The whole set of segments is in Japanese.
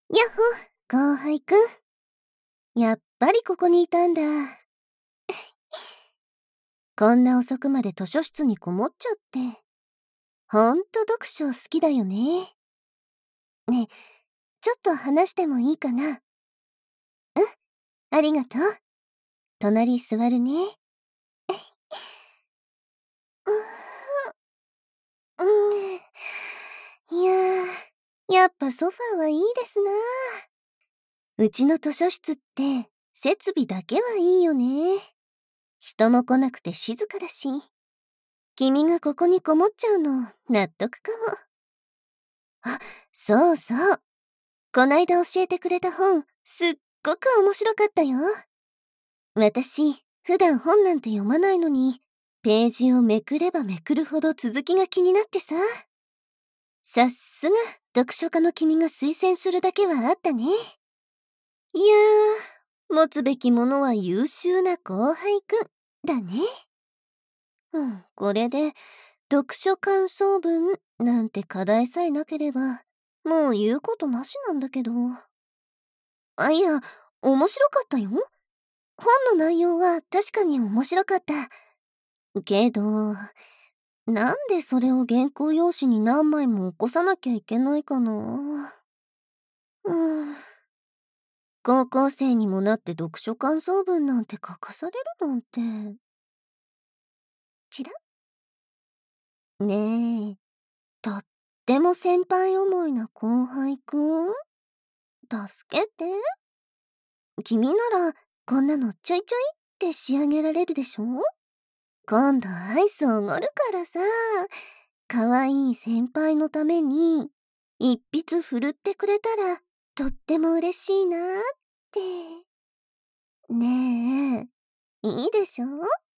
やっほ、後輩くん。やっぱりここにいたんだ。こんな遅くまで図書室にこもっちゃって。ほんと読書好きだよね。ねえ、ちょっと話してもいいかな？うん、ありがとう。隣座るね。ういややっぱソファーはいいですな。うちの図書室って設備だけはいいよね。人も来なくて静かだし。君がここにこもっちゃうの納得かも。あ、そうそう。こないだ教えてくれた本、すっごく面白かったよ。私、普段本なんて読まないのに、ページをめくればめくるほど続きが気になってさ。さっすが、読書家の君が推薦するだけはあったね。いや持つべきものは優秀な後輩くん、だね。これで、読書感想文なんて課題さえなければ、もう言うことなしなんだけど。いや、面白かったよ。本の内容は確かに面白かった。けど、なんでそれを原稿用紙に何枚も起こさなきゃいけないかな。高校生にもなって読書感想文なんて書かされるなんて。ちらねえ、とっても先輩思いな後輩くん、助けて。君なら、こんなのちょいちょいって仕上げられるでしょ？今度アイスおごるからさ、可愛い先輩のために、一筆振るってくれたら、とっても嬉しいなって。ねえ、いいでしょ？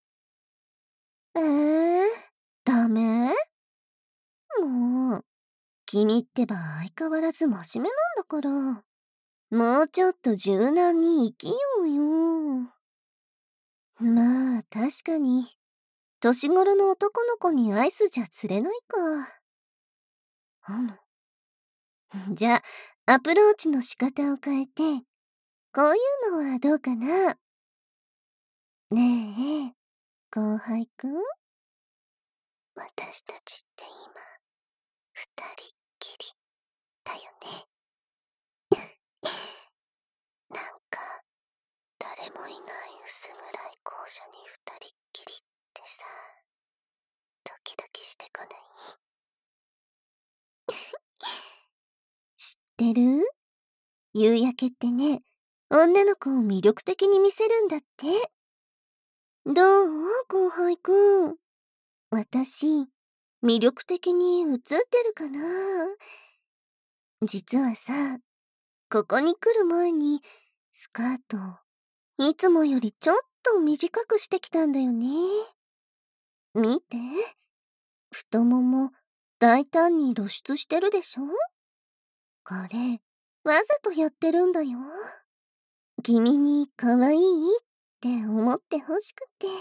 ダメ？もう、君ってば相変わらず真面目なんだから。もうちょっと柔軟に生きようよ。まあ、確かに、年頃の男の子にアイスじゃ釣れないか。じゃあ、アプローチの仕方を変えて、こういうのはどうかな？ねえ、後輩くん？私たちって今、二人っきり、だよね。なんか、誰もいない薄暗い校舎に二人っきりってさ、ドキドキしてこない？知ってる？夕焼けってね、女の子を魅力的に見せるんだって。どう？後輩くん。私、魅力的に映ってるかな？実はさ、ここに来る前に、スカート、いつもよりちょっと短くしてきたんだよね。見て。太もも、大胆に露出してるでしょ？これ、わざとやってるんだよ。君に可愛いって思ってほしくて。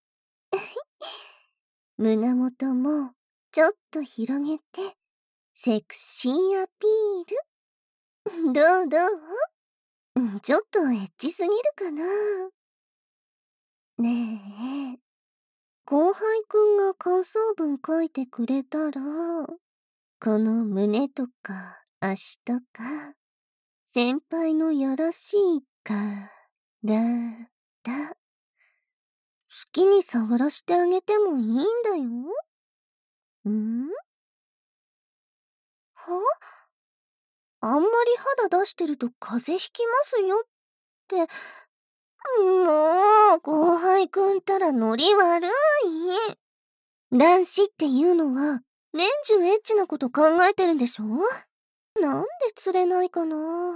胸元も、ちょっと広げて、セクシーアピール。どう？ちょっとエッチすぎるかな？ねえ、後輩くんが感想文書いてくれたら、この胸とか足とか、先輩のやらしいからだ。好きに触らしてあげてもいいんだよ。は？あんまり肌出してると風邪ひきますよって。もう、後輩くんたらノリ悪い。男子っていうのは、年中エッチなこと考えてるんでしょ？なんで釣れないかな？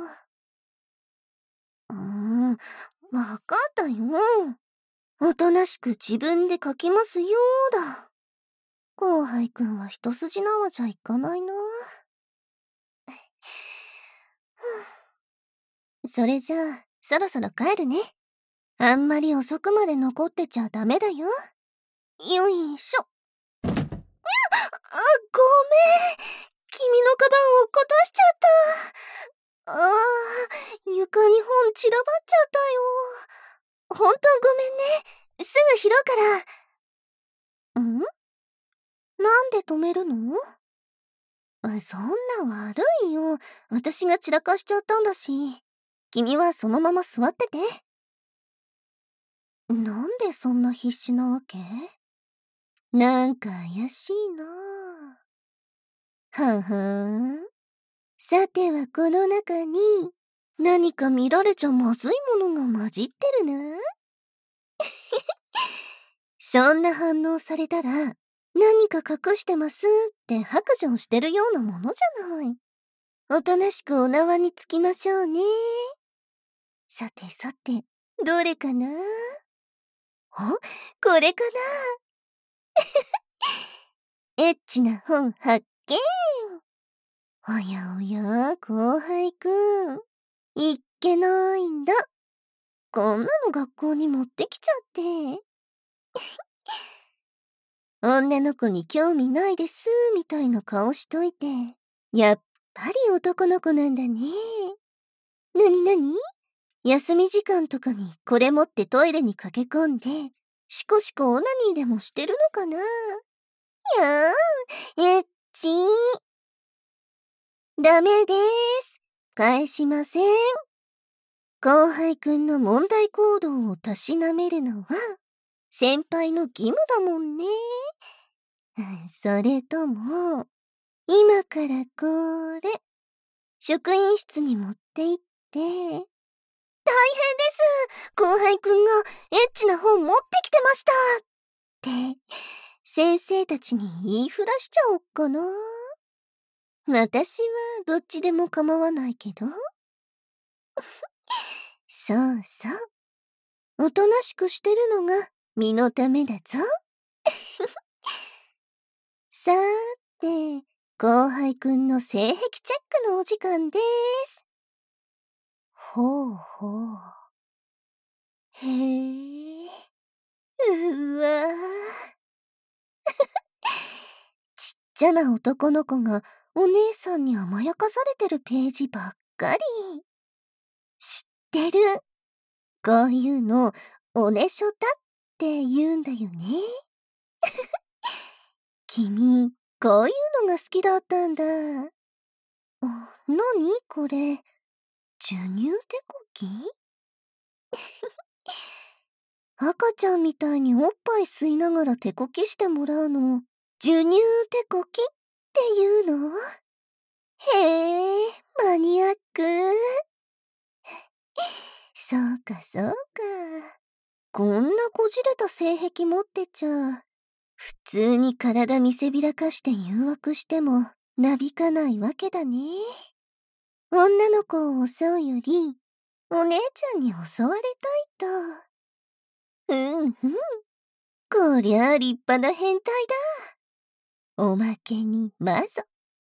わかったよ。おとなしく自分で書きますよだ。後輩くんは一筋縄じゃいかないな。それじゃあ、そろそろ帰るね。あんまり遅くまで残ってちゃダメだよ。よいしょ。ごめん。君のカバン落っことしちゃった。 床に本散らばっちゃったよ。ほんとごめんね。すぐ拾うから。なんで止めるの？そんな悪いよ。私が散らかしちゃったんだし。君はそのまま座ってて。なんでそんな必死なわけ？なんか怪しいなぁ。ははん。さてはこの中に何か見られちゃまずいものが混じってるな。そんな反応されたら何か隠してますって白状してるようなものじゃない。おとなしくお縄につきましょうね。さてさて、どれかな？これかな？エッチな本発見。おやおや、後輩くん。いっけないんだ。こんなの学校に持ってきちゃって。女の子に興味ないです、みたいな顔しといて。やっぱり男の子なんだね。なになに？休み時間とかにこれ持ってトイレに駆け込んで、シコシコオナニーでもしてるのかな？やー、エッチー。ダメです。返しません。後輩くんの問題行動をたしなめるのは、先輩の義務だもんね。それとも、今からこれ、職員室に持って行って、大変です！後輩くんがエッチな本持ってきてましたって、先生たちに言いふらしちゃおっかな。私はどっちでも構わないけど。そうそう。おとなしくしてるのが身のためだぞ。さーて、後輩くんの性癖チェックのお時間です。ほうほう。へえ。うわぁ。ちっちゃな男の子がお姉さんに甘やかされてるページばっかり。知ってる。こういうの、おねしょだって言うんだよね。君、こういうのが好きだったんだ。なにこれ、授乳手こき？赤ちゃんみたいにおっぱい吸いながら手こきしてもらうの、授乳手こきっていうの？へえ、マニアック。そうかそうか。こんなこじれた性癖持ってちゃ、普通に体見せびらかして誘惑してもなびかないわけだね。女の子を襲うより、お姉ちゃんに襲われたいと。うんうん。こりゃあ立派な変態だ。おまけにマゾ。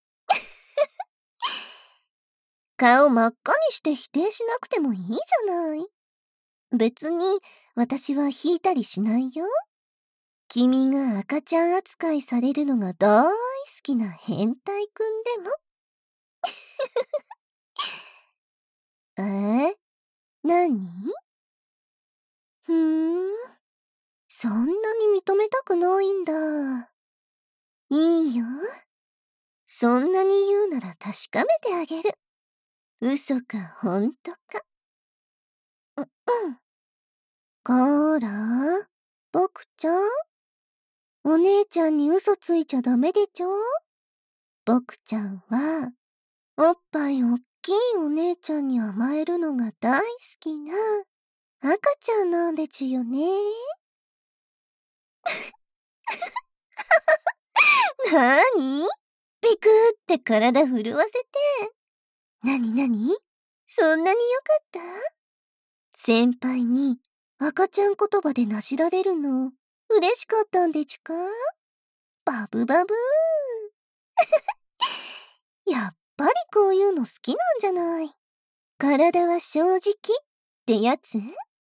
顔真っ赤にして否定しなくてもいいじゃない。別に私は引いたりしないよ。君が赤ちゃん扱いされるのが大好きな変態くんでも。何？ふーん。そんなに認めたくないんだ。いいよ。そんなに言うなら確かめてあげる。嘘か本当か。うん。こら、僕ちゃん？お姉ちゃんに嘘ついちゃダメでちょ？僕ちゃんは、おっぱいおっきいお姉ちゃんに甘えるのが大好きな赤ちゃんなんでちゅよね。なーに？ピクって体震わせて。なになに？そんなによかった？先輩に赤ちゃん言葉でなしられるの嬉しかったんでちゅか？バブバブー。やっぱりこういうの好きなんじゃない。体は正直ってやつ？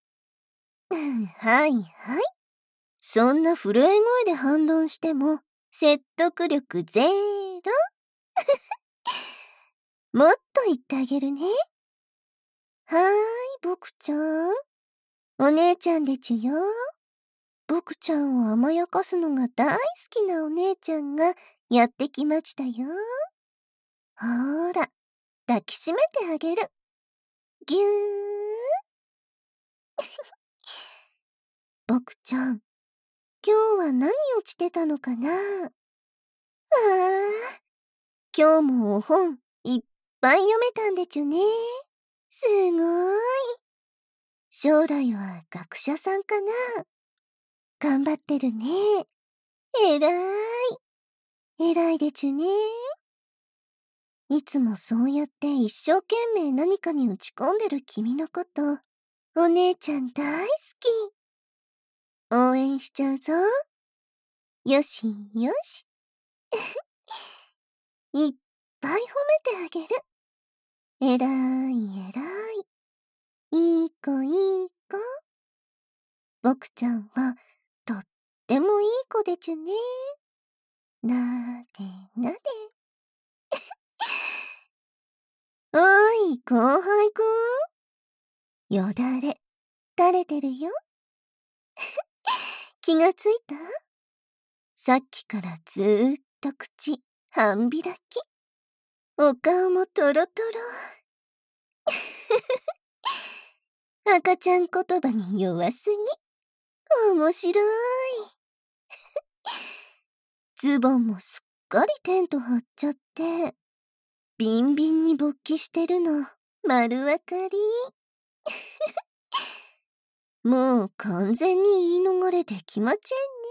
はいはい。そんな震え声で反論しても説得力ゼロ。もっと言ってあげるね。 はーい、僕ちゃん。お姉ちゃんでちゅよ。僕ちゃんを甘やかすのが大好きなお姉ちゃんがやってきましたよ。ほーら、抱きしめてあげる。ぎゅー。僕ちゃん、今日は何をしてたのかな？今日もお本いっぱい読めたんでちゅね。すごーい。将来は学者さんかな？頑張ってるね。えらい。偉いでちゅね。いつもそうやって一生懸命何かに打ち込んでる君のこと、お姉ちゃん大好き。応援しちゃうぞ。よしよし。いっぱい褒めてあげる。えらいえらい。いい子いい子。僕ちゃんはとってもいい子でちゅね。なでなで。おーい、後輩くん。よだれ、垂れてるよ。気がついた？さっきからずーっと口、半開き。お顔もトロトロ。赤ちゃん言葉に弱すぎ。面白い。ズボンもすっかりテント張っちゃって、ビンビンに勃起してるの、丸わかり。もう完全に言い逃れできまち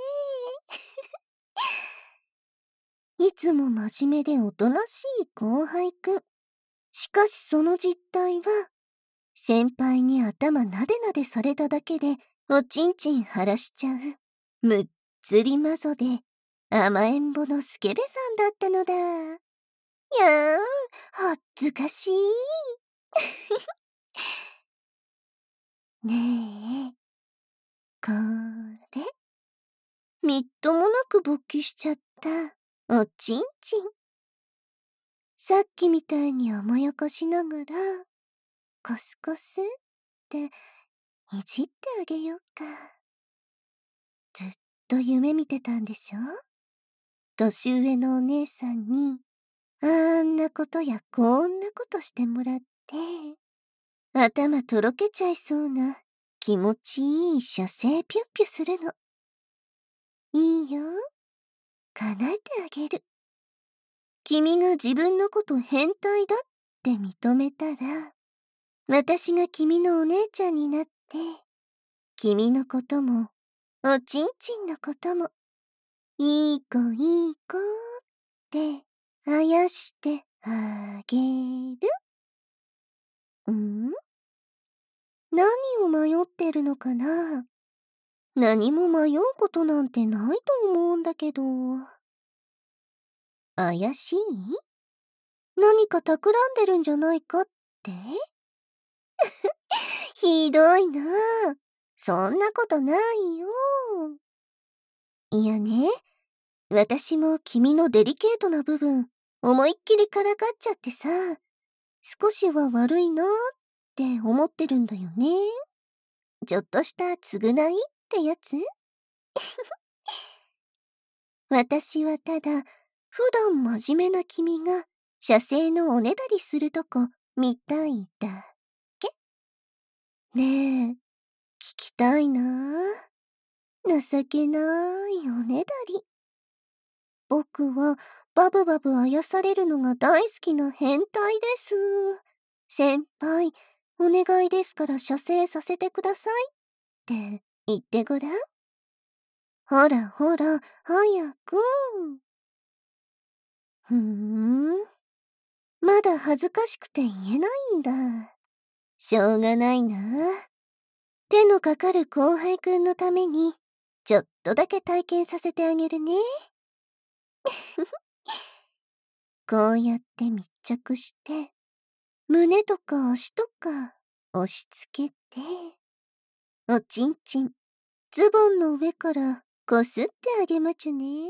ぇんね。いつも真面目でおとなしい後輩くん。しかしその実態は、先輩に頭なでなでされただけでおちんちん晴らしちゃう、むっつりまぞで甘えん坊のスケベさんだったのだ。やーん、恥ずかしい。ねえ、これ。みっともなく勃起しちゃったおちんちん。さっきみたいに甘やかしながら、コスコスっていじってあげようか。ずっと夢見てたんでしょ？年上のお姉さんに、あんなことやこんなことしてもらって、頭とろけちゃいそうな気持ちいい射精ピュッピュするの。いいよ。叶えてあげる。君が自分のこと変態だって認めたら、私が君のお姉ちゃんになって、君のことも、おちんちんのことも、いい子いい子ってあやしてあげる。ん？何を迷ってるのかな？何も迷うことなんてないと思うんだけど。怪しい？何か企んでるんじゃないかって？ひどいなあ。そんなことないよ。いやね、私も君のデリケートな部分、思いっきりからかっちゃってさ、少しは悪いなって思ってるんだよね。ちょっとした償いってやつ？私はただ、普段真面目な君が、射精のおねだりするとこ、見たいだけ。ねえ、聞きたいなあ。情けないおねだり。僕は、バブバブあやされるのが大好きな変態です。先輩、お願いですから射精させてくださいって言ってごらん。ほらほら、早く。まだ恥ずかしくて言えないんだ。しょうがないな。手のかかる後輩くんのために、ちょっとだけ体験させてあげるね。こうやって密着して、胸とか足とか押し付けて、おちんちん、ズボンの上からこすってあげまちゅね。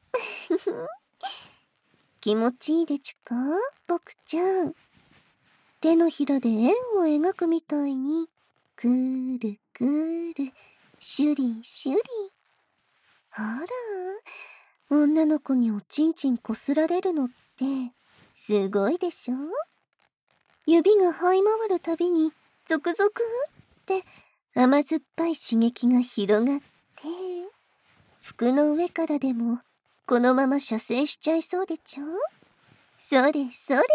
気持ちいいでちゅか、僕ちゃん。 手のひらで円を描くみたいに、くるくる、シュリシュリ。ほら、女の子におちんちんこすられるのって、すごいでしょ？指が這い回るたびに、ゾクゾクって甘酸っぱい刺激が広がって、服の上からでもこのまま射精しちゃいそうでちょ？それそれ。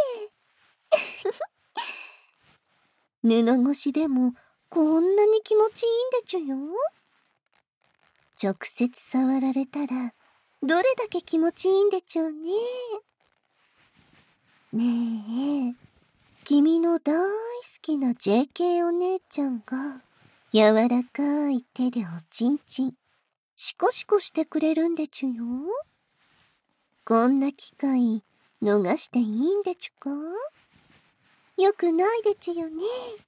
布越しでもこんなに気持ちいいんでちゅよ。直接触られたらどれだけ気持ちいいんでちゅね。ねえ、君の大好きな JK お姉ちゃんが柔らかい手でおちんちんシコシコしてくれるんでちゅよ。こんな機会逃していいんでちゅか？よくないでちゅよね。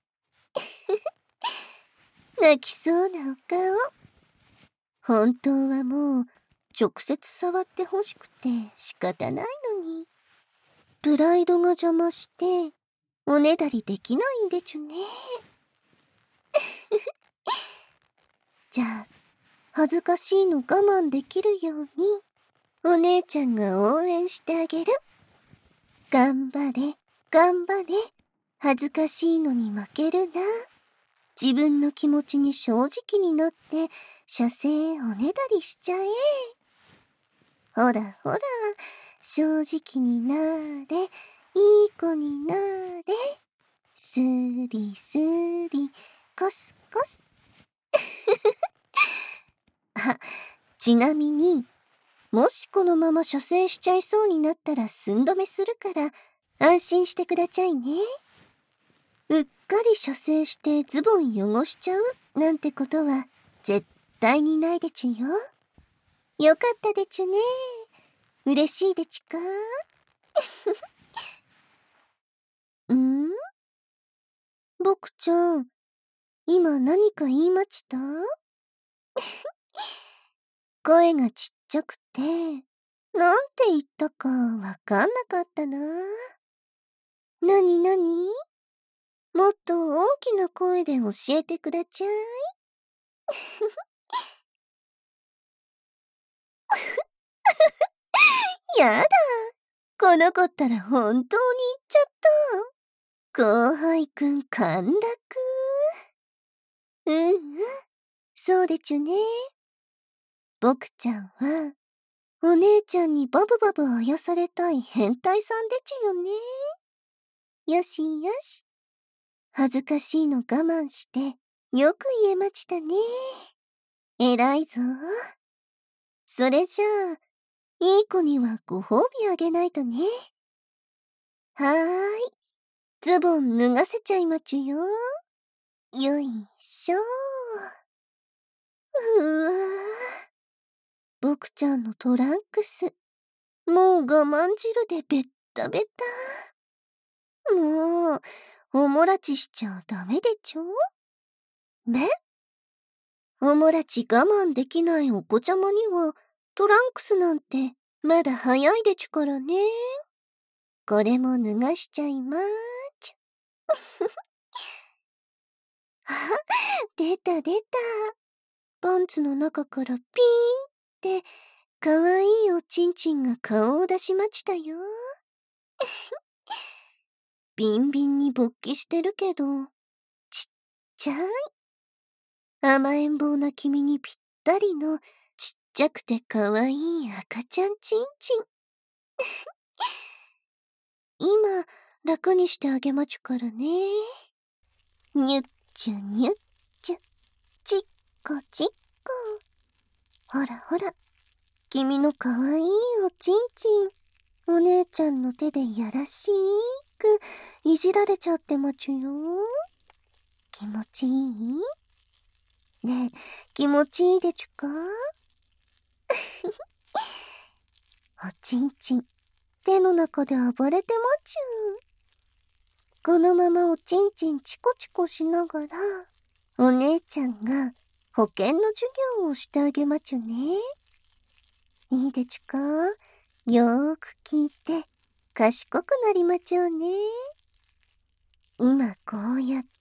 泣きそうなお顔。本当はもう直接触ってほしくて仕方ないのに、プライドが邪魔しておねだりできないんでちゅね。じゃあ恥ずかしいの我慢できるようにお姉ちゃんが応援してあげる。頑張れ頑張れ、恥ずかしいのに負けるな。自分の気持ちに正直になって射精おねだりしちゃえ。ほらほら、正直になれ、いい子になれ。スリスリ、コスコス。あ、ちなみに、もしこのまま射精しちゃいそうになったら寸止めするから安心してくだちゃいね。うっかり射精してズボン汚しちゃうなんてことは絶対にないでちゅよ。よかったでちゅね。嬉しいでちゅか？ん？僕ちゃん、今何か言いました？声がちっちゃくて、なんて言ったかわかんなかったな。なになに？もっと大きな声で教えてくだちゃい。やだ。この子ったら本当に言っちゃった。後輩くん陥落。うんうん。そうでちゅね。僕ちゃんは、お姉ちゃんにバブバブあやされたい変態さんでちゅよね。よしよし。恥ずかしいの我慢して、よく言えましたね。偉いぞ。それじゃあ、いい子にはご褒美あげないとね。はーい。ズボン脱がせちゃいまちゅよ。よいしょ。うわー。僕ちゃんのトランクス。もう我慢汁でベッタベタ。もう、おもらちしちゃダメでちょ。おもらち我慢できないお子ちゃまには、トランクスなんてまだ早いでちゅからね。これも脱がしちゃいまーちゅ。あ、出た出た。パンツの中からピーンって、かわいいおちんちんが顔を出しましたよ。ビンビンに勃起してるけど、ちっちゃい。甘えん坊な君にぴったりのちっちゃくてかわいい赤ちゃんちんちん。今、楽にしてあげまちゅからね。にゅっちゅにゅっちゅ、ちっこちっこ。ほらほら、君のかわいいおちんちん、お姉ちゃんの手でやらしくいじられちゃってまちゅよ。気持ちいい？ねえ、気持ちいいでちゅか？おちんちん、手の中で暴れてまちゅ。このままおちんちんチコチコしながら、お姉ちゃんが保健の授業をしてあげまちゅね。いいでちゅか？よーく聞いて、賢くなりまちゅね。 今こうやって、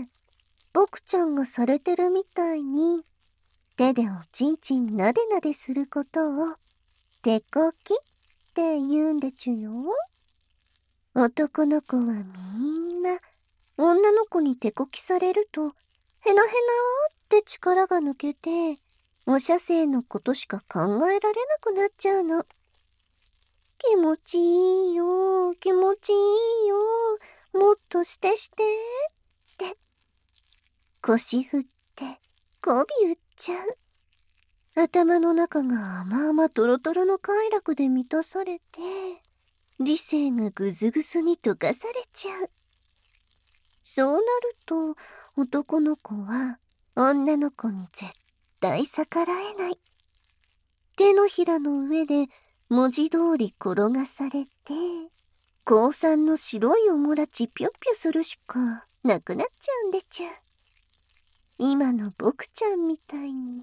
僕ちゃんがされてるみたいに、手でおちんちんなでなですることを、手こきって言うんでちゅよ。男の子はみんな、女の子に手こきされると、へなへなーって力が抜けて、お射精のことしか考えられなくなっちゃうの。気持ちいいよ、気持ちいいよ、もっとしてしてって。腰振って、媚び打っちゃう。頭の中が甘々トロトロの快楽で満たされて、理性がぐずぐずに溶かされちゃう。そうなると、男の子は女の子に絶対逆らえない。手のひらの上で文字通り転がされて、高3の白いおもらちぴょっぴょするしかなくなっちゃうんでちゅ。今の僕ちゃんみたいにね。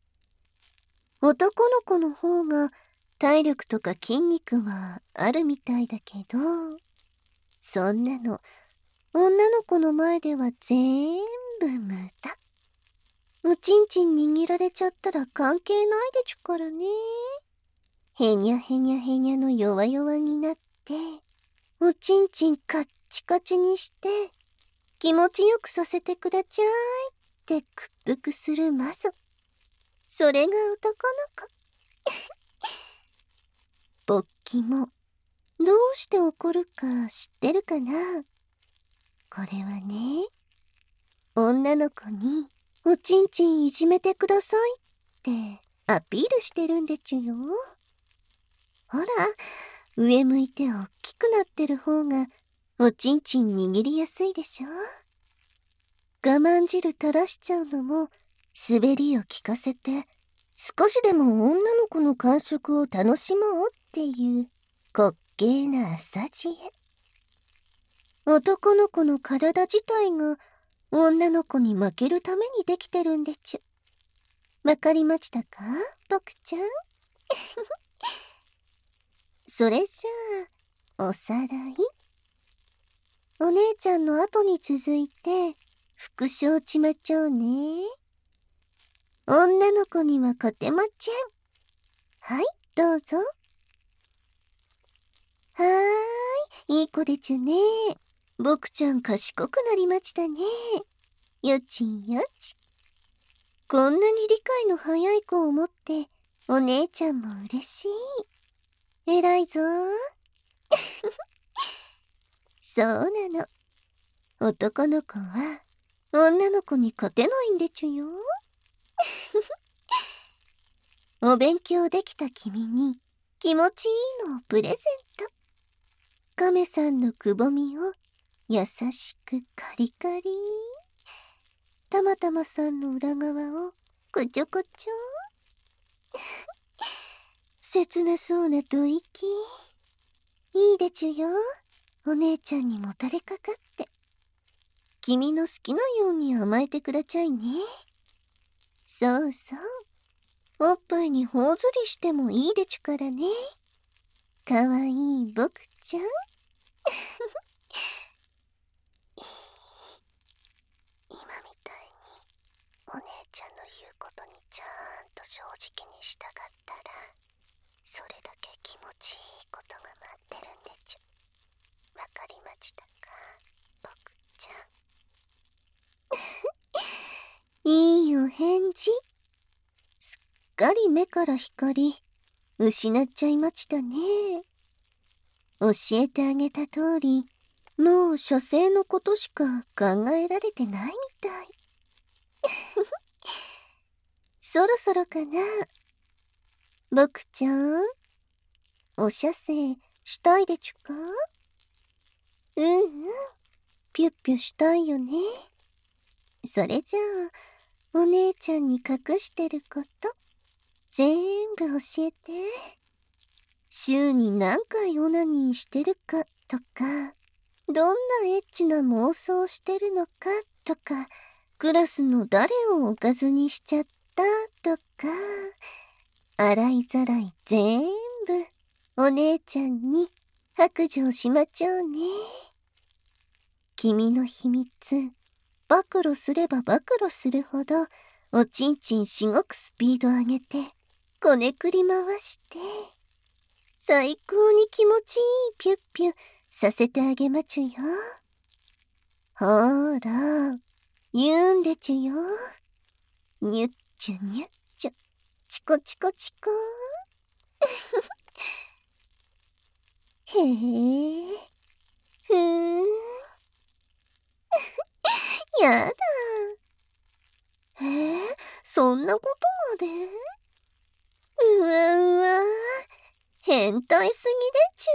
男の子の方が体力とか筋肉はあるみたいだけど、そんなの女の子の前では全部無駄。おちんちん握られちゃったら関係ないでちゅからね。へにゃへにゃへにゃの弱々になって、おちんちんカッチカチにして、気持ちよくさせてくだちゃいって屈服するマゾ。それが男の子。勃起もどうして起こるか知ってるかな？これはね、女の子におちんちんいじめてくださいってアピールしてるんでちゅよ。ほら、上向いておっきくなってる方がおちんちん握りやすいでしょ。我慢汁垂らしちゃうのも滑りを効かせて少しでも女の子の感触を楽しもうっていう滑稽な浅知恵。男の子の体自体が女の子に負けるためにできてるんでちゅ。わかりましたか、僕ちゃん？それじゃあ、おさらい。お姉ちゃんの後に続いて、副賞ちまちょうね。女の子には勝てまちゃん。はい、どうぞ。はーい、いい子でちゅね。僕ちゃん賢くなりましたね。よちよち。こんなに理解の早い子を持って、お姉ちゃんも嬉しい。偉いぞ。そうなの。男の子は、女の子に勝てないんでちゅよ。お勉強できた君に、気持ちいいのをプレゼント。亀さんのくぼみを、優しくカリカリ。たまたまさんの裏側を、こちょこちょ。切なそうな吐息。いいでちゅよ。お姉ちゃんにもたれかかって。君の好きなように甘えてくだちゃいね。そうそう。おっぱいに頬ずりしてもいいでちゅからね。かわいい僕ちゃん。今みたいにお姉ちゃんの言うことにちゃんと正直に従ったら、それだけ気持ちいいことが待ってるんでちゅ。わかりましたか、僕ちゃん？いいお返事。すっかり目から光失っちゃいましたね。教えてあげた通り、もう射精のことしか考えられてないみたい。そろそろかな。僕ちゃん、お射精したいでちゅか？うんうん、ピュッピュしたいよね。それじゃあ、お姉ちゃんに隠してること、全部教えて。週に何回オナニーしてるかとか、どんなエッチな妄想してるのかとか、クラスの誰をおかずにしちゃったとか、洗いざらい全部お姉ちゃんに白状しまちょうね。 君の秘密、暴露すれば暴露するほど、おちんちんしごくスピード上げて、こねくり回して、最高に気持ちいいピュッピュさせてあげまちゅよ。ほーら、言うんでちゅよ。にゅっちゅにゅっちゅ、チコチコチコへえ、ふーん、やだ。そんなことまで？うわうわ、変態すぎでちゅ。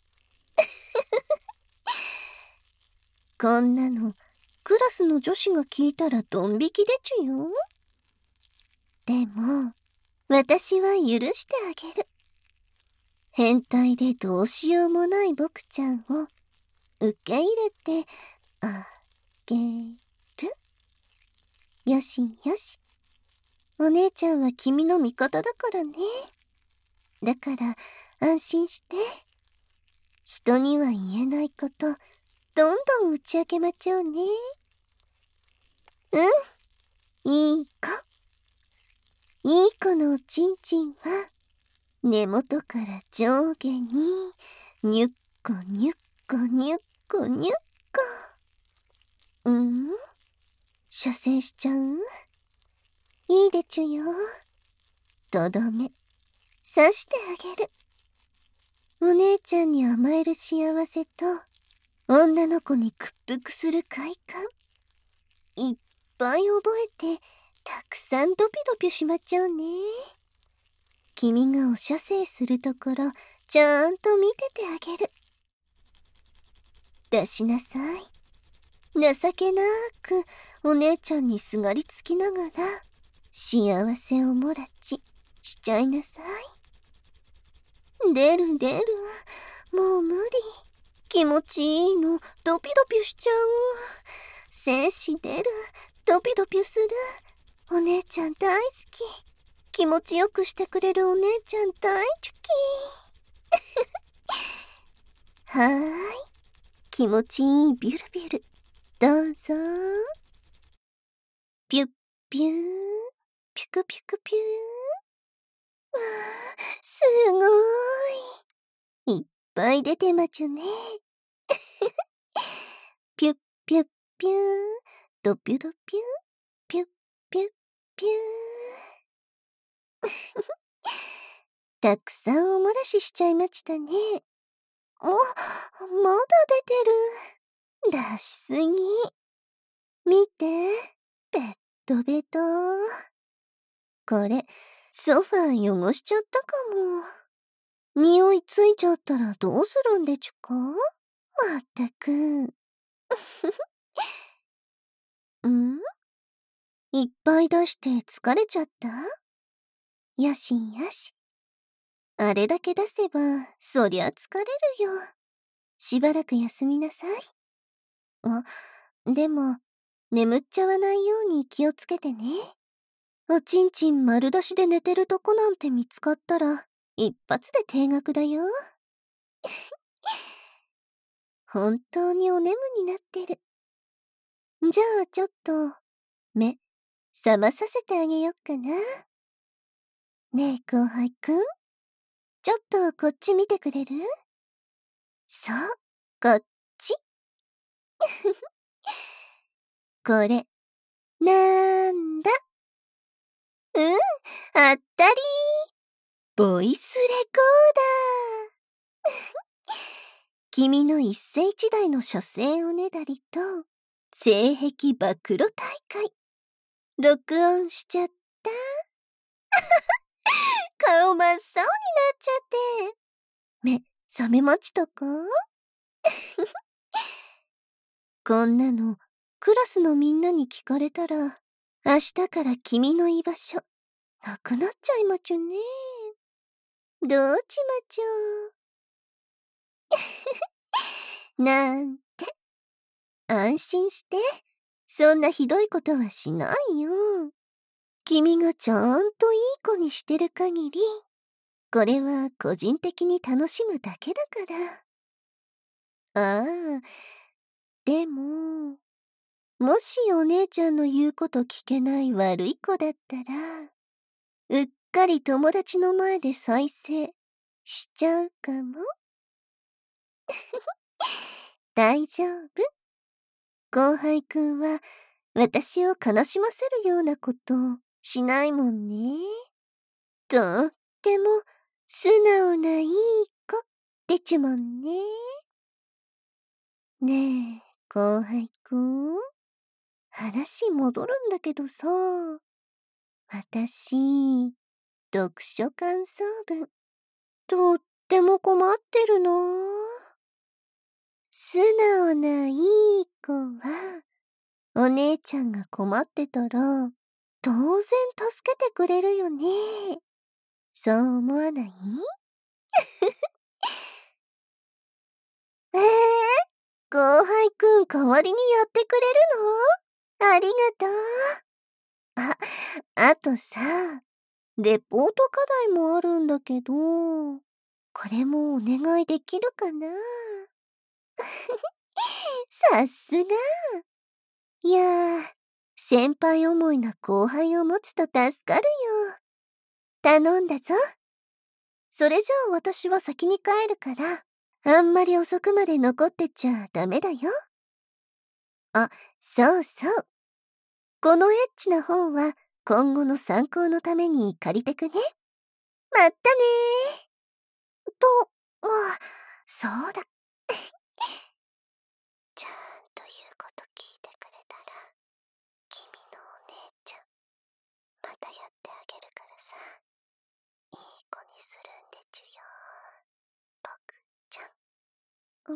こんなの、クラスの女子が聞いたらドン引きでちゅよ。でも、私は許してあげる。変態でどうしようもない僕ちゃんを受け入れてあげる。よしよし。お姉ちゃんは君の味方だからね。だから安心して。人には言えないこと、どんどん打ち明けまちょうね。いい子。いい子のおちんちんは、根元から上下に、にゅっこにゅっこにゅっこにゅっこ。射精しちゃう？いいでちゅよ。とどめ、刺してあげる。お姉ちゃんに甘える幸せと、女の子に屈服する快感。いっぱい覚えて、たくさんドピドピしまっちゃうね。君がお射精するところ、ちゃんと見ててあげる。出しなさい。情けなくお姉ちゃんにすがりつきながら幸せをもらちしちゃいなさい。出る出る、もう無理。気持ちいいの、ドピドピしちゃう。精子出る、ドピドピする。お姉ちゃん大好き。気持ちよくしてくれるお姉ちゃん大好き。はーい、気持ちいいビュルビュル、どうぞ。ピュッピュー、ピュクピュクピュー。わあ、すごーい。いっぱい出てまちゅね。ピュッピュッピュー、ドピュドピュー、ピュッピュッピュー。たくさんおもらししちゃいましたね。まだ出てる。出しすぎ。見て、ベッドベト。これ、ソファー汚しちゃったかも。匂いついちゃったらどうするんでちゅか？まったく。いっぱい出して疲れちゃった？よしよし。あれだけ出せば、そりゃ疲れるよ。しばらく休みなさい。でも、眠っちゃわないように気をつけてね。おちんちん丸出しで寝てるとこなんて見つかったら、一発で停学だよ。本当にお眠になってる。じゃあちょっと、目、覚まさせてあげよっかな。ねえ、後輩くん。ちょっとこっち見てくれる？そう、こっち。これ、なんだ？あったりー。ボイスレコーダー。君の一世一代の書生おねだりと、性癖暴露大会。録音しちゃった。顔真っ青になっちゃって。目、覚めましたか？こんなの、クラスのみんなに聞かれたら、明日から君の居場所、なくなっちゃいまちゅね。どうちまちょ。なんて。安心して。そんなひどいことはしないよ。君がちゃんといい子にしてる限り、これは個人的に楽しむだけだから。ああ。 でも、もしお姉ちゃんの言うこと聞けない悪い子だったら、うっかり友達の前で再生しちゃうかも。大丈夫。後輩くんは私を悲しませるようなことしないもんね。とっても素直ないい子でちゅもんね。ねえ、後輩くん。話戻るんだけどさ、私、読書感想文、とっても困ってるの。素直ないい子は、お姉ちゃんが困ってたら、当然助けてくれるよね。そう思わない？後輩くん代わりにやってくれるの？ありがとう。あとさ、レポート課題もあるんだけど、これもお願いできるかな？さすが。いやー、先輩思いな後輩を持つと助かるよ。頼んだぞ。それじゃあ私は先に帰るから、あんまり遅くまで残ってちゃダメだよ。あ、そうそう。このエッチな本は今後の参考のために借りてくね。まったねー。そうだ。ちゃんと言うこと聞いてくれたら、君のお姉ちゃん、またやってあげるからさ、いい子にするんでちゅよ、僕ちゃん。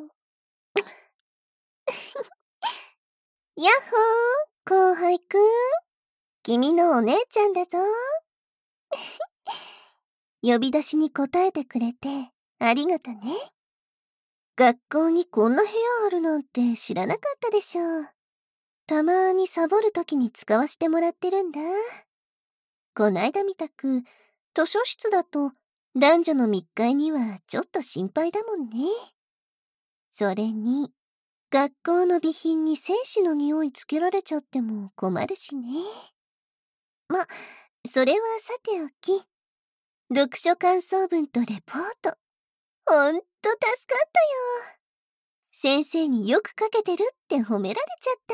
やっほー、後輩くん。君のお姉ちゃんだぞ。呼び出しに答えてくれて、ありがとね。学校にこんな部屋あるなんて知らなかったでしょ。たまーにサボるときに使わせてもらってるんだ。こないだみたく、図書室だと男女の密会にはちょっと心配だもんね。それに、学校の備品に精子の匂いつけられちゃっても困るしね。ま、それはさておき、読書感想文とレポート、ほんと助かったよ。先生によく書けてるって褒められちゃった。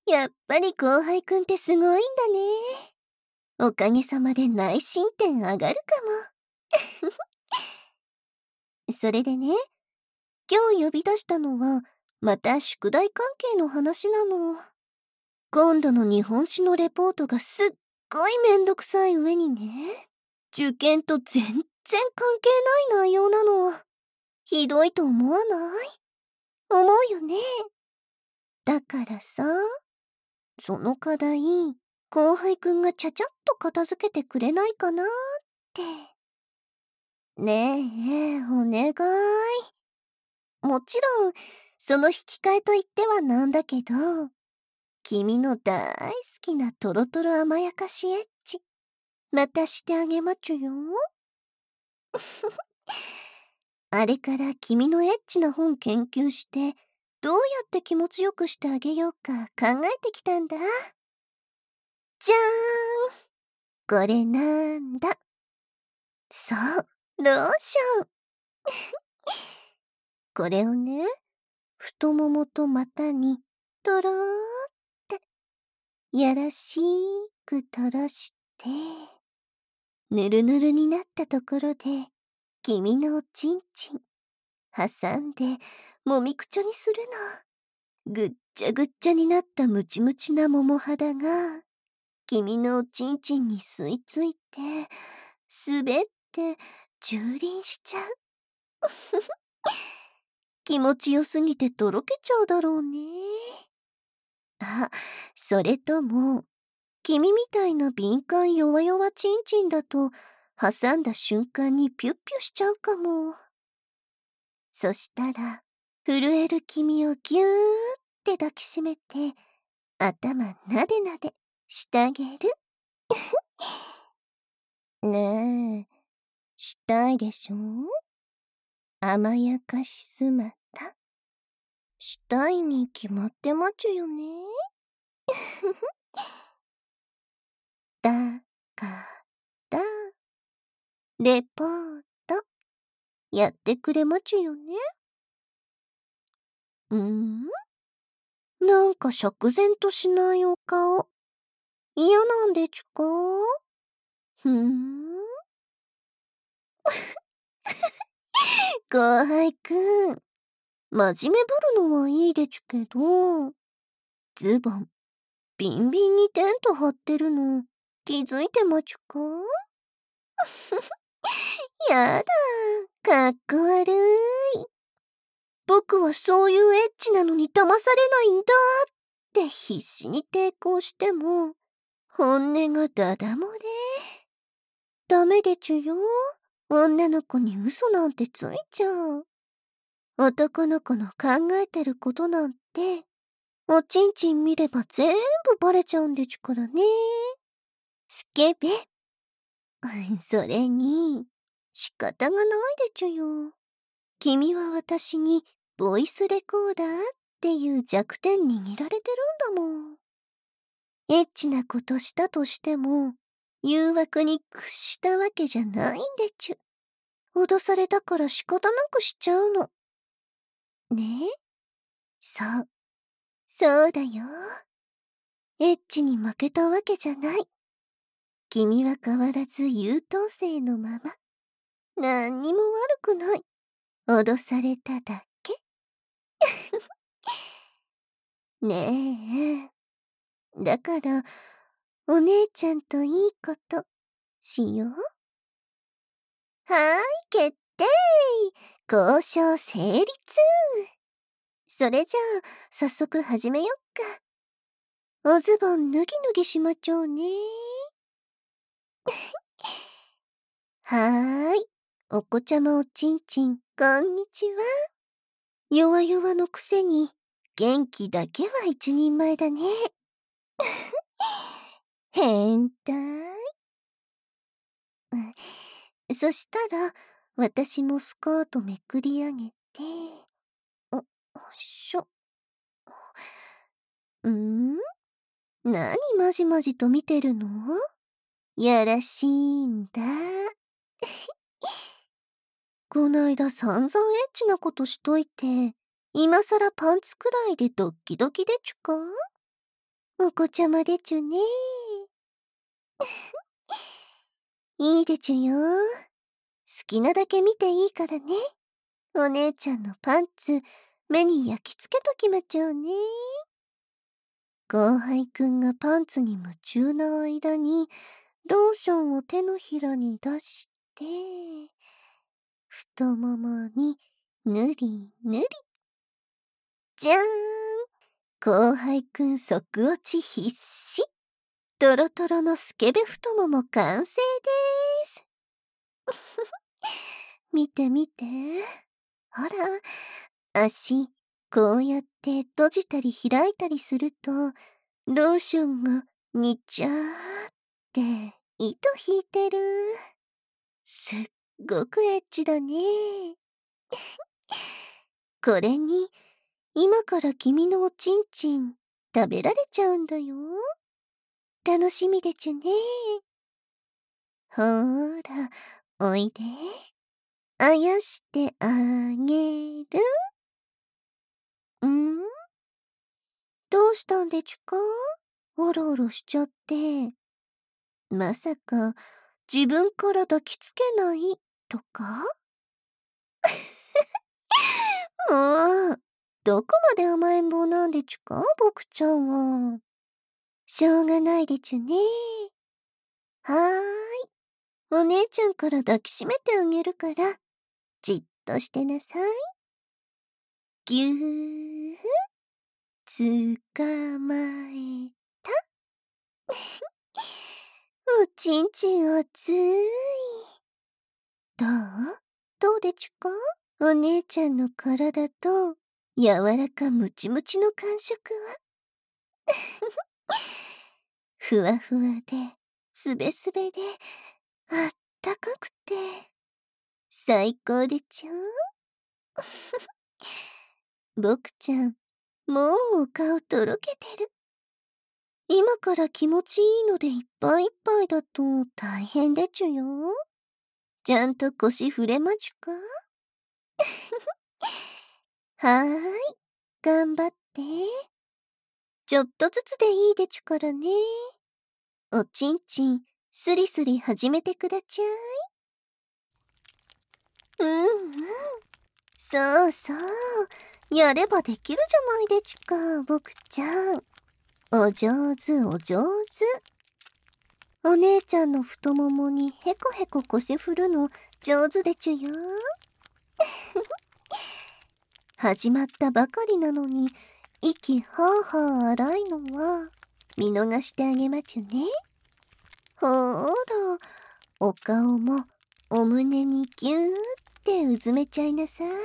やっぱり後輩くんってすごいんだね。おかげさまで内申点上がるかも。それでね、今日呼び出したのは、また宿題関係の話なの。今度の日本史のレポートがすっごいめんどくさい上にね、受験と全然関係ない内容なの。ひどいと思わない？思うよね。だからさ、その課題、後輩くんがちゃちゃっと片付けてくれないかなって。ねえ、お願い。もちろん、その引き換えと言ってはなんだけど、君の大好きなトロトロ甘やかしエッチ、またしてあげまちゅよ。あれから君のエッチな本研究して、どうやって気持ちよくしてあげようか考えてきたんだ。じゃーん！これなんだ。そう、ローション。これをね、太ももと股に、とろーって、やらしく垂らして、ぬるぬるになったところで、君のおちんちん、挟んで、もみくちょにするの。ぐっちゃぐっちゃになったムチムチな桃肌が、君のおちんちんに吸い付いて、滑って、蹂躙しちゃう。気持ちよすぎてとろけちゃうだろうね。あ、それとも、君みたいな敏感弱々ちんちんだと、挟んだ瞬間にピュッピュしちゃうかも。そしたら、震える君をぎゅーって抱きしめて、頭なでなでしてあげる。ねえ、したいでしょ？甘やかしすまた。したいに決まってまちゅよね。だから、レポート、やってくれまちゅよね。なんか釈然としないお顔。嫌なんでちゅか？後輩くん、真面目ぶるのはいいでちゅけど、ズボン、ビンビンにテント張ってるの、気づいてまちゅか？やだ、かっこ悪い。僕はそういうエッチなのに騙されないんだって必死に抵抗しても、本音がダダ漏れ。ダメでちゅよ。女の子に嘘なんてついちゃう。男の子の考えてることなんて、おちんちん見れば全部バレちゃうんでちゅからね。スケベ。それに、仕方がないでちゅよ。君は私にボイスレコーダーっていう弱点握られてるんだもん。エッチなことしたとしても、誘惑に屈したわけじゃないんでちゅ。脅されたから仕方なくしちゃうの。ねえ？そう。そうだよ。エッチに負けたわけじゃない。君は変わらず優等生のまま。何にも悪くない。脅されただけ。ねえ。だから、お姉ちゃんといいことしよう。はーい、決定。交渉成立。それじゃあ、早速始めよっか。おズボン脱ぎ脱ぎしまちょうね。はーい。お子ちゃまおちんちん、こんにちは。弱々のくせに、元気だけは一人前だね。変態。そしたら、私もスカートめくり上げて、よいしょ。何まじまじと見てるの？やらしいんだ。こないだ散々エッチなことしといて、今さらパンツくらいでドッキドキでちゅか？お子ちゃまでちゅね。いいでちゅよ。好きなだけ見ていいからね。お姉ちゃんのパンツ、目に焼き付けときまちょうね。後輩くんがパンツに夢中な間に、ローションを手のひらに出して、太ももにぬりぬり。じゃーん！後輩くん即落ち必至。トロトロのスケベ太もも完成でーす。見て見て。ほら、足、こうやって閉じたり開いたりすると、ローションがにちゃーって糸引いてる。すっごくエッチだね。これに、今から君のおちんちん食べられちゃうんだよ。楽しみでちゅね。ほーら、おいで。あやしてあげる。どうしたんでちゅか？おろおろしちゃって。まさか、自分から抱きつけないとか？もう、どこまで甘えん坊なんでちゅか、僕ちゃんは。しょうがないでちゅね。はーい。お姉ちゃんから抱きしめてあげるから、じっとしてなさい。ぎゅー、つかまえた。おちんちん熱い。どう？どうでちゅか？お姉ちゃんの体と、柔らかムチムチの感触は。ふわふわで、すべすべで、あったかくて、最高でちょ？僕ちゃん、 もうお顔とろけてる。今から気持ちいいのでいっぱいいっぱいだと大変でちゅよ。ちゃんと腰振れまちゅか？はーい、頑張って。ちょっとずつでいいでちゅからね。おちんちん、スリスリ始めてくだちゃい。うんうん。そうそう。やればできるじゃないでちゅか、僕ちゃん。お上手お上手。お姉ちゃんの太ももにへこへこ腰振るの上手でちゅよ。始まったばかりなのに息はーはー荒いのは見逃してあげまちゅね。ほーら、お顔もお胸にぎゅーってうずめちゃいなさい。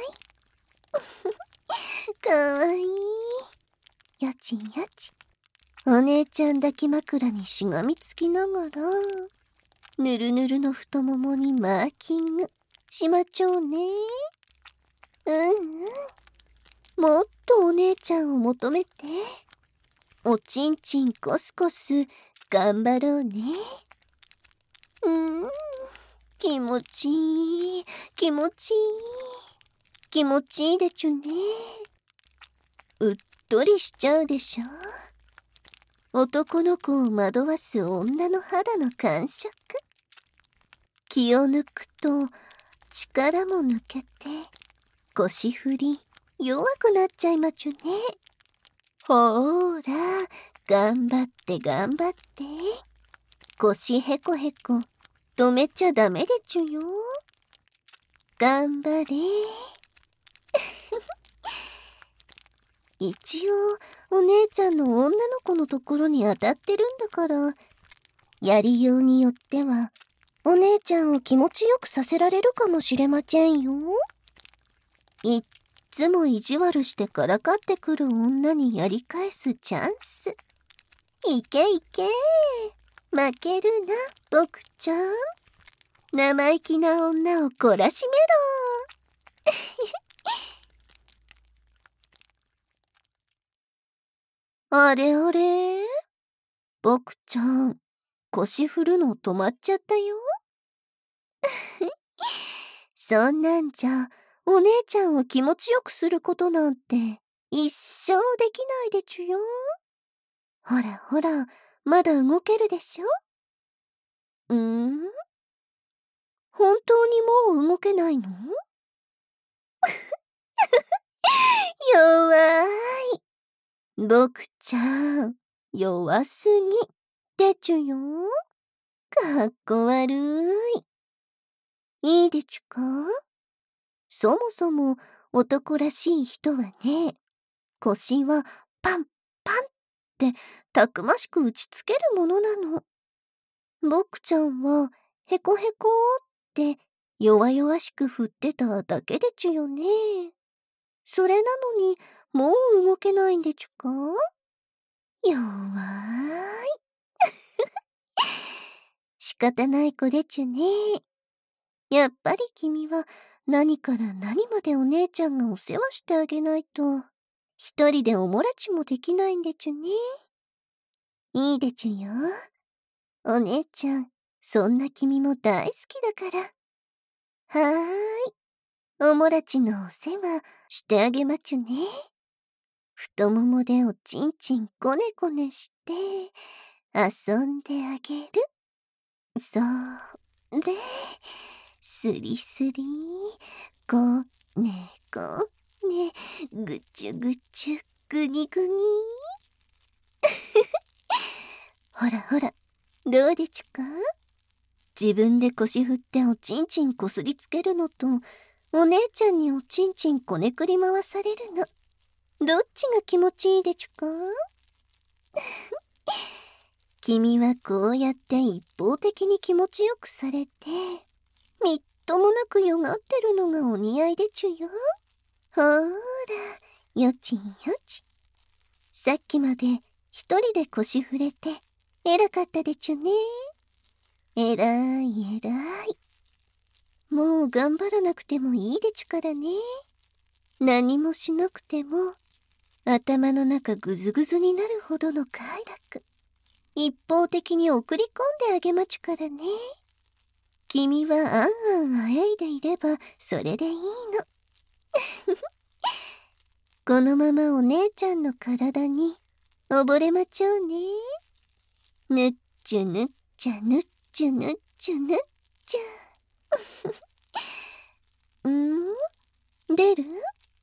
かわいい。やちんやち。お姉ちゃん抱き枕にしがみつきながら、ぬるぬるの太ももにマーキングしまちょうね。うんうん。もっとお姉ちゃんを求めて。おちんちんコスコス頑張ろうね。気持ちいい、気持ちいい。気持ちいいでちゅね。うっとりしちゃうでしょ。男の子を惑わす女の肌の感触。気を抜くと力も抜けて腰振り弱くなっちゃいまちゅね。ほーら、頑張って頑張って。腰へこへこ止めちゃダメでちゅよ。頑張れ。一応お姉ちゃんの女の子のところに当たってるんだから、やりようによってはお姉ちゃんを気持ちよくさせられるかもしれませんよ。いっつも意地悪してからかってくる女にやり返すチャンス。いけいけ、負けるな僕ちゃん。生意気な女を懲らしめろ。あれあれ、僕ちゃん腰振るの止まっちゃったよ。そんなんじゃお姉ちゃんを気持ちよくすることなんて一生できないでちゅよ。ほらほら、まだ動けるでしょ。本当にもう動けないの？弱い。僕ちゃん、弱すぎ。でちゅよ。かっこ悪い。いいでちゅか？そもそも男らしい人はね、腰はパンパンってたくましく打ちつけるものなの。僕ちゃんはへこへこって弱々しく振ってただけでちゅよね。それなのにもう動けないんでちゅか？弱い。仕方ない子でちゅね。やっぱり君は何から何までお姉ちゃんがお世話してあげないと、一人でおもらちもできないんでちゅね。いいでちゅよ。お姉ちゃん、そんな君も大好きだから。はーい。おもらちのお世話してあげまちゅね。太ももでおちんちんこねこねして遊んであげる。それ、スリスリ、こねこね、ぐちゅぐちゅ、ぐにぐに。ほらほら、どうでちゅか？自分で腰振っておちんちんこすりつけるのと、お姉ちゃんにおちんちんこねくり回されるの。どっちが気持ちいいでちゅか？君はこうやって一方的に気持ちよくされて、みっともなくよがってるのがお似合いでちゅよ。ほーら、よちんよち。さっきまで一人で腰振れて偉かったでちゅね。偉い偉い。もう頑張らなくてもいいでちゅからね。何もしなくても頭の中ぐずぐずになるほどの快楽、一方的に送り込んであげまちゅからね。君はあんあんあえいでいればそれでいいの。このままお姉ちゃんの体に溺れまちゃうね。ぬっちゅぬっちゃぬっちゅぬっちゅぬっちゅ。出る？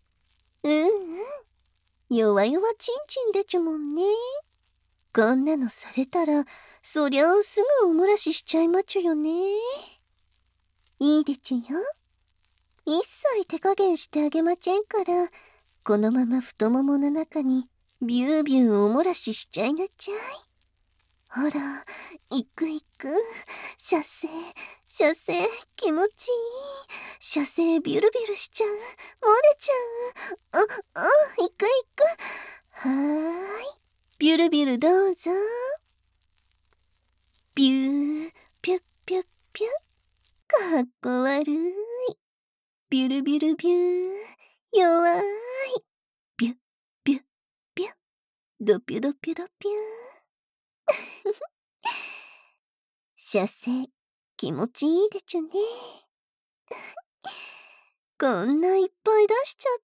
弱々ちんちんでちゅもんね。こんなのされたら、そりゃあすぐおもらししちゃいまちゅよね。いいでちゅよ。一切手加減してあげまちぇんから、このまま太ももの中にビュービューおもらししちゃいなちゃい。ほら、いくいく。射精、射精、気持ちいい。射精ビュルビュルしちゃう。漏れちゃう。いくいく。はーい。ビュルビュルどうぞ。ビュー、ピュッピュッピュッ。かっこ悪い。ビュルビュルビュー。弱い。ビュッ、ビュッ、ビュッ。ドピュドピュドピュー。射精、気持ちいいでちゅね。こんないっぱい出しちゃって、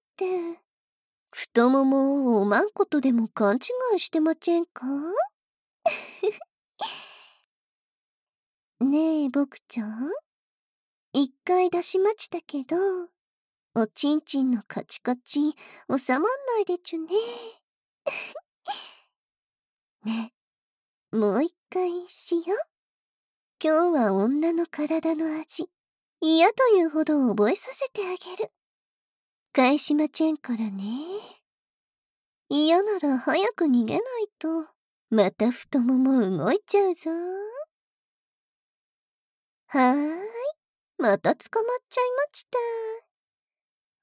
太ももをおまんことでも勘違いしてまちぇんか？ねえ、僕ちゃん。一回出しまちたけど、おちんちんのカチカチ、収まんないでちゅね。ねえ、もう一回しよ。今日は女の体の味、嫌というほど覚えさせてあげる。返しまちぇんからね。嫌なら早く逃げないと、また太もも動いちゃうぞ。はーい、また捕まっちゃいました。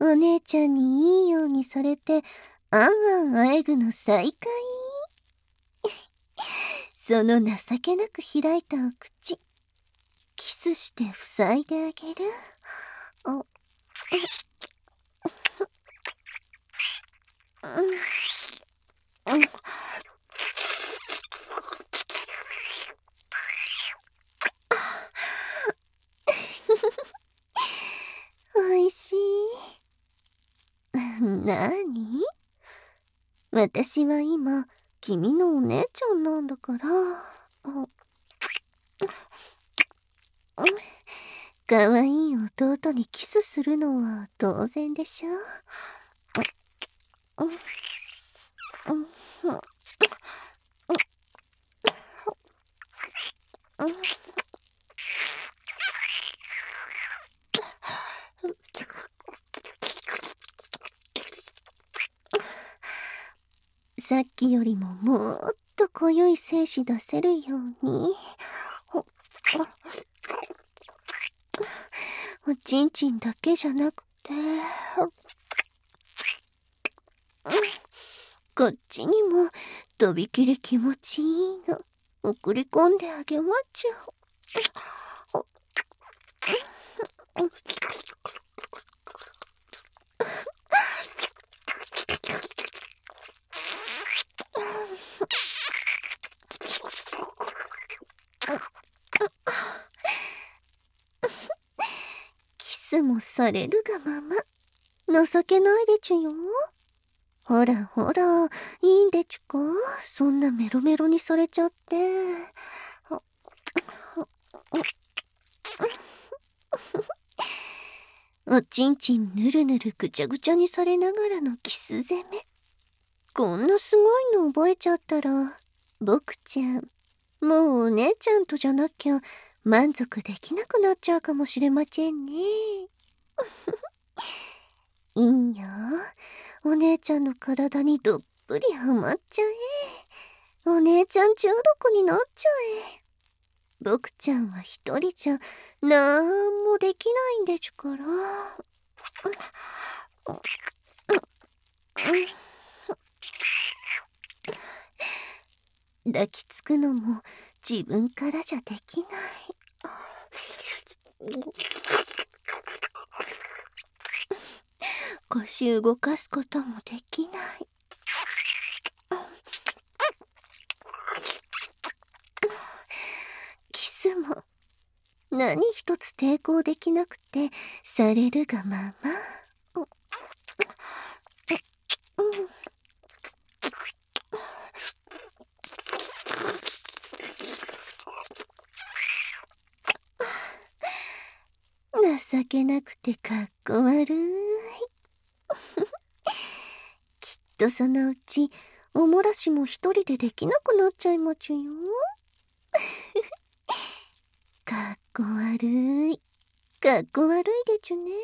お姉ちゃんにいいようにされて、あんあんあえぐの再会。その情けなく開いたお口、キスして塞いであげる。おいしい。なーに？私は今、君のお姉ちゃんなんだから。かわいい弟にキスするのは当然でしょ。さっきよりももっと濃ゆい精子出せるように。おちんちんだけじゃなくて、こっちにもとびきり気持ちいいの送り込んであげまちゃう。キスもされるがまま。情けないでちゅよ。ほらほら、いいんでちゅか？そんなメロメロにされちゃって。おちんちんぬるぬるぐちゃぐちゃにされながらのキス攻め。こんなすごいの覚えちゃったら、僕ちゃん、もうお姉ちゃんとじゃなきゃ満足できなくなっちゃうかもしれませんね。いいよ。お姉ちゃんの体にどっぷりハマっちゃえ。お姉ちゃん中毒になっちゃえ。僕ちゃんは一人じゃなんもできないんでちゅから。抱きつくのも自分からじゃできない。腰動かすこともできない。 何一つ抵抗できなくて、されるがまま。情けなくてかっこ悪い。きっとそのうち、おもらしも一人でできなくなっちゃいまちゅよ。かっこ悪い。かっこ悪いでちゅね。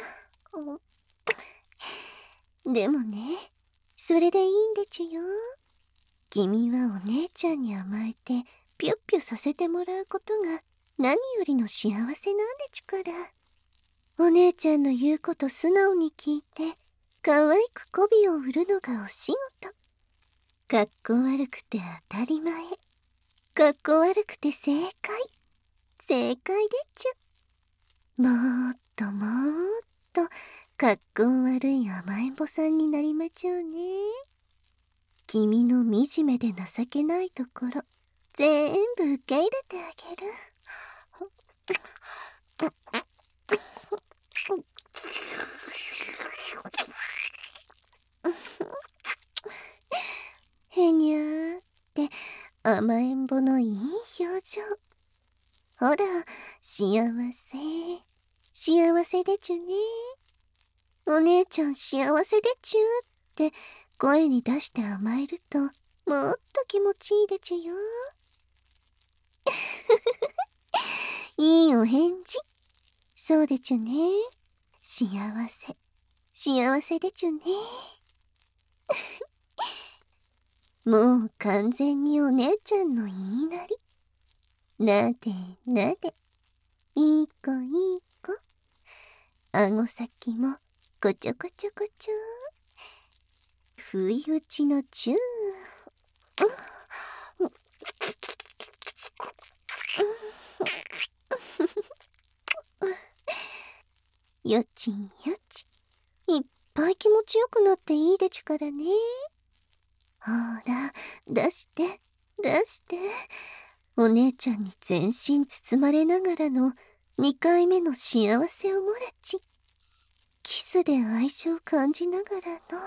でもね、それでいいんでちゅよ。君はお姉ちゃんに甘えて、ピュッピュさせてもらうことが何よりの幸せなんでちゅから。お姉ちゃんの言うこと素直に聞いて、可愛く媚びを売るのがお仕事。かっこ悪くて当たり前。かっこ悪くて正解。正解でちゅ。もっともっと、かっこ悪い甘えん坊さんになりまちょうね。君の惨めで情けないところ、全部受け入れてあげる。へにゃーって甘えん坊のいい表情。ほら、幸せ。幸せでちゅね。お姉ちゃん幸せでちゅって声に出して甘えると、もっと気持ちいいでちゅよ。いいお返事。そうでちゅね。幸せ。幸せでちゅね。もう完全にお姉ちゃんの言いなり。なでなで。いい子いい子。顎先もこちょこちょこちょ。不意打ちのチュー。よちんよち。いっぱい気持ちよくなっていいでちゅからね。ほら、出して、出して。お姉ちゃんに全身包まれながらの2回目の幸せおもらち。キスで愛情感じながらの。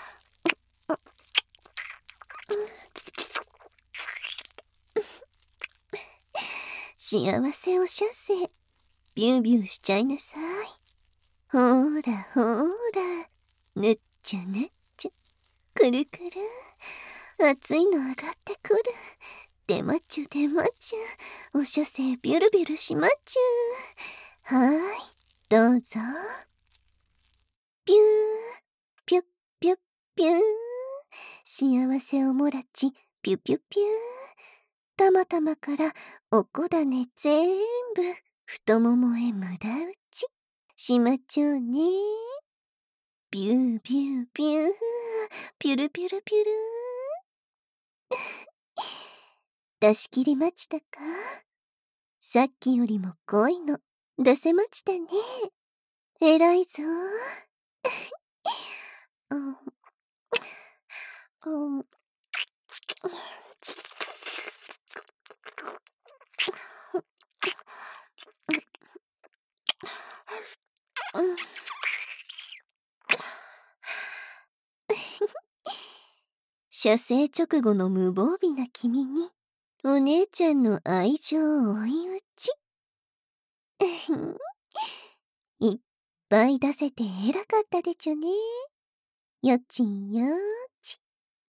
幸せお射精。ビュービューしちゃいなさい。ほーらほーら。ぬっちゃぬっちゃ。くるくる。熱いの上がってくる。出まちゅ出まちゅ。お射精ビュルビュルしまちゅ。はーい。どうぞ。ピュー。ピュッピュッピュー。幸せおもらち。ピュピュピュー。たまたまからおこだねぜんぶ太ももへ無駄打ちしまちょうね。ビュービュービュー。ピュルピュルピュルー。出し切りましたか？さっきよりも濃いの出せましたね。偉いぞ。うん、うん、うん。射精直後の無防備な君にお姉ちゃんの愛情を追い打ち。いっぱい出せて偉かったでちゅね。よちんよーち。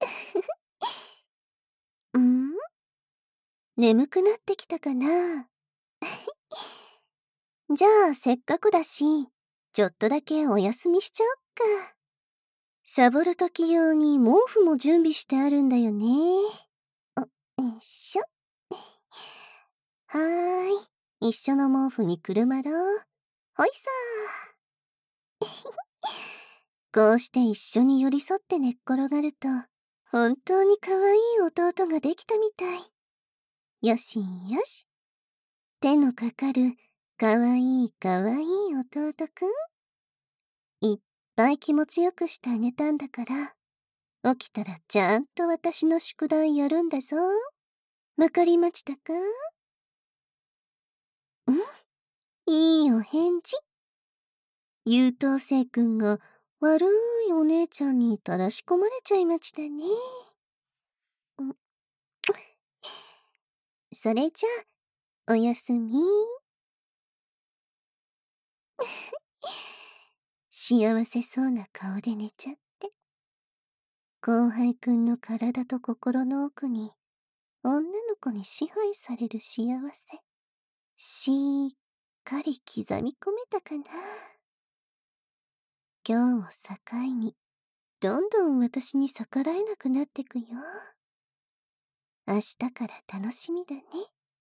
ん？眠くなってきたかな？じゃあせっかくだし、ちょっとだけお休みしちゃおっか。サボるとき用に毛布も準備してあるんだよね。よいしょ。はーい。一緒の毛布にくるまろう。ほいさー。こうして一緒に寄り添って寝っ転がると、本当に可愛い弟ができたみたい。よしよし。手のかかる可愛い可愛い弟くん。いっぱい気持ちよくしてあげたんだから、起きたらちゃんと私の宿題やるんだぞ。わかりましたか？ん？ いいお返事。優等生くんが悪いお姉ちゃんにたらし込まれちゃいましたね。それじゃあ、おやすみ。幸せそうな顔で寝ちゃって。後輩くんの体と心の奥に、女の子に支配される幸せ。しっかり刻み込めたかな。今日を境に、どんどん私に逆らえなくなってくよ。明日から楽しみだね。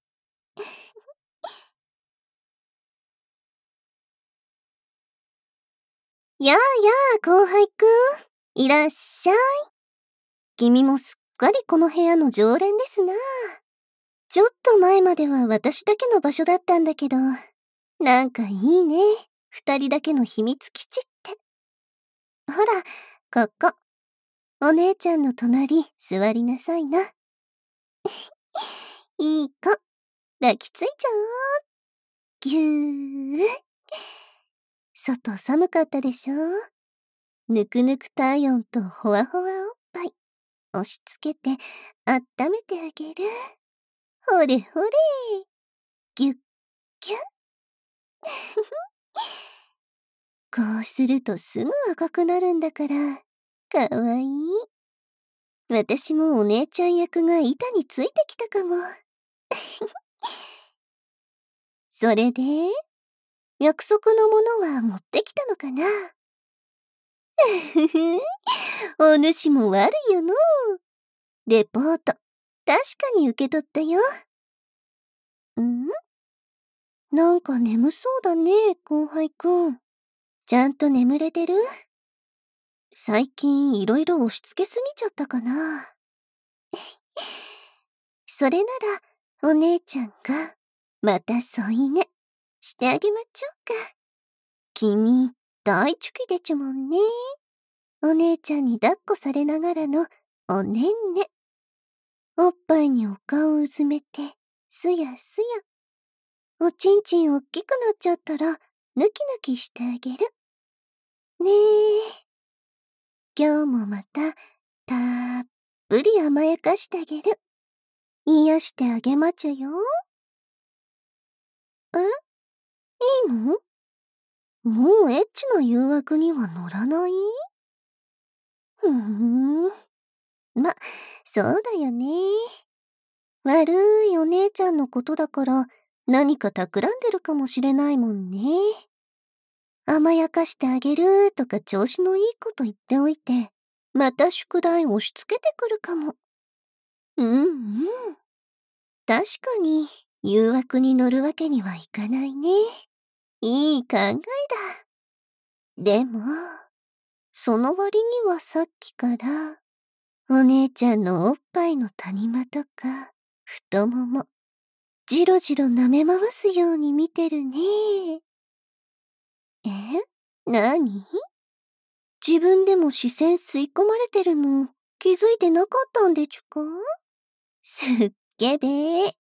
やあやあ、後輩くん。いらっしゃい。君もすっかりこの部屋の常連ですな。ちょっと前までは私だけの場所だったんだけど、なんかいいね。二人だけの秘密基地って。ほら、ここ。お姉ちゃんの隣、座りなさいな。いい子。抱きついちゃおう。ぎゅー。外寒かったでしょ？ぬくぬく体温とほわほわおっぱい。押し付けて、温めてあげる。ほれほれ。ぎゅっぎゅっ。こうするとすぐ赤くなるんだから、かわいい。私もお姉ちゃん役が板についてきたかも。それで、約束のものは持ってきたのかな？ふふ、お主も悪いよのう。レポート、確かに受け取ったよ。ん？なんか眠そうだね、後輩くん。ちゃんと眠れてる？最近いろいろ押し付けすぎちゃったかな。それなら、お姉ちゃんが、また添い寝、してあげまちょうか。君、大好きでちゅもんね。お姉ちゃんに抱っこされながらの、おねんね。おっぱいにお顔をうずめて、すやすや。おちんちんおっきくなっちゃったら、ぬきぬきしてあげる。ねえ。今日もまた、たっぷり甘やかしてあげる。癒してあげまちゅよ。え？いいの？もうエッチな誘惑には乗らない？ふーん。ま、そうだよね。悪いお姉ちゃんのことだから、何か企んでるかもしれないもんね。甘やかしてあげるとか調子のいいこと言っておいて、また宿題押し付けてくるかも。うんうん。確かに、誘惑に乗るわけにはいかないね。いい考えだ。でも、その割にはさっきから、お姉ちゃんのおっぱいの谷間とか、太もも、じろじろ舐め回すように見てるね。え？なに？自分でも視線吸い込まれてるの気づいてなかったんでちゅか？すっげべー。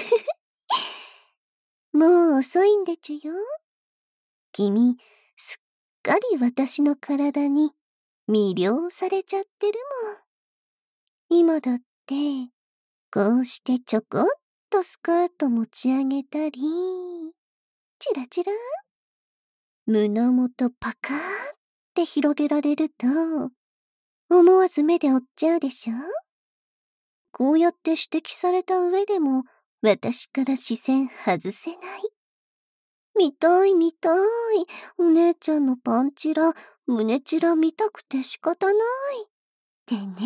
もう遅いんでちゅよ。君、すっかり私の体に魅了されちゃってるもん。今だって、こうしてちょこっとスカート持ち上げたり、チラチラ、胸元パカーって広げられると、思わず目で追っちゃうでしょ？こうやって指摘された上でも、私から視線外せない。見たい見たい。お姉ちゃんのパンチラ、胸チラ見たくて仕方ない。ってね。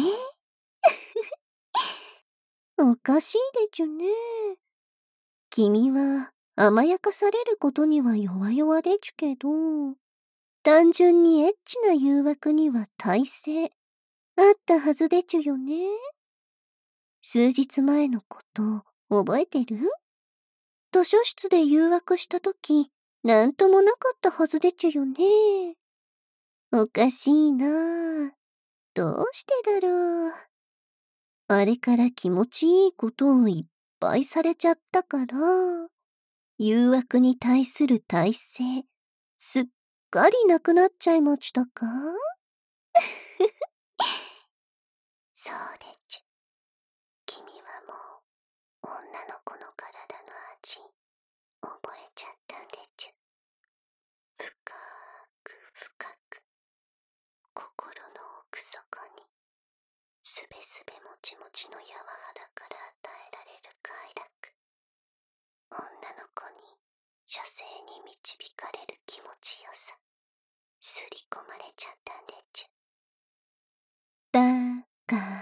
おかしいでちゅね。君は甘やかされることには弱々でちゅけど、単純にエッチな誘惑には耐性あったはずでちゅよね。数日前のこと覚えてる？図書室で誘惑したとき、なんともなかったはずでちゅよね。おかしいなぁ。どうしてだろう。あれから気持ちいいことをいっぱいされちゃったから、 誘惑に対する耐性、すっかりなくなっちゃいましたか？そうでちゅ。君はもう、女の子の体の味、覚えちゃったんでちゅ。深く深く、心の奥底に、すべすべもちもちの柔肌から与えられる快楽。女の子に射精に導かれる気持ちよさ、すり込まれちゃったんでちゅ。だから、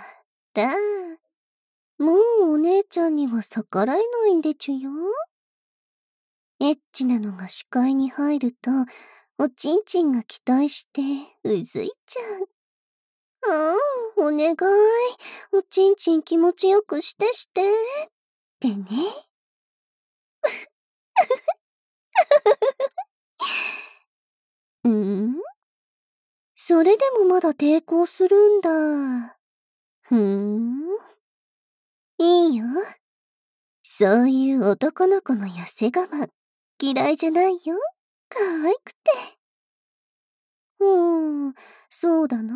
もうお姉ちゃんには逆らえないんでちゅよ。エッチなのが視界に入ると、おちんちんが期待してうずいちゃう。お願い。おちんちん気持ちよくしてして。ってね。それでもまだ抵抗するんだ。いいよ。そういう男の子の痩せ我慢、嫌いじゃないよ。可愛くて。そうだな。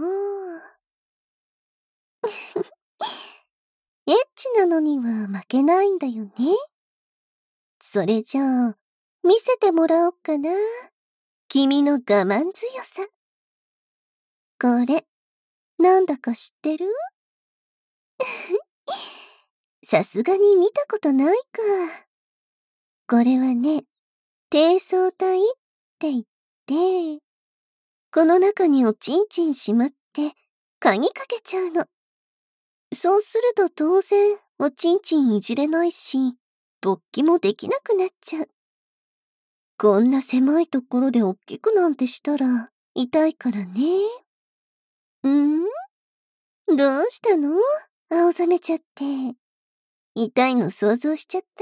エッチなのには負けないんだよね。それじゃあ、見せてもらおっかな。君の我慢強さ。これ、なんだか知ってる？さすがに見たことないか。これはね、低層体って言って、この中におちんちんしまって、鍵かけちゃうの。そうすると当然、おちんちんいじれないし、勃起もできなくなっちゃう。こんな狭いところでおっきくなんてしたら、痛いからね。どうしたの？青ざめちゃって。痛いの想像しちゃった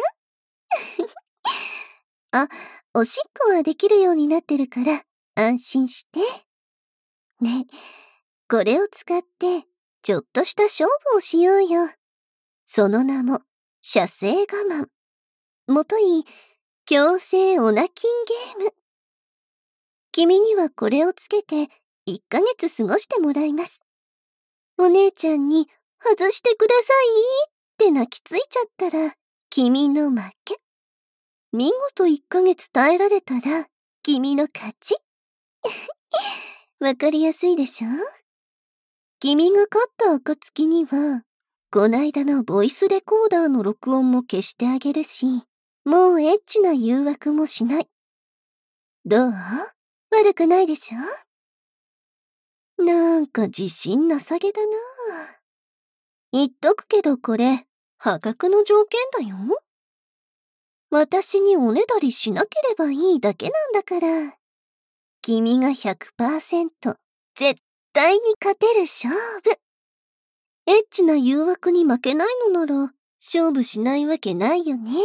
？あ、おしっこはできるようになってるから、安心して。ね、これを使って、ちょっとした勝負をしようよ。その名も、射精我慢。もとい、強制オナキンゲーム。君にはこれをつけて、1ヶ月過ごしてもらいます。お姉ちゃんに、外してくださいって泣きついちゃったら、君の負け。見事1ヶ月耐えられたら、君の勝ち。わかりやすいでしょ？君が勝った暁には、こないだのボイスレコーダーの録音も消してあげるし、もうエッチな誘惑もしない。どう？悪くないでしょ？なんか自信なさげだな。言っとくけどこれ、破格の条件だよ。私におねだりしなければいいだけなんだから。君が 100% 絶対に勝てる勝負。エッチな誘惑に負けないのなら、勝負しないわけないよね。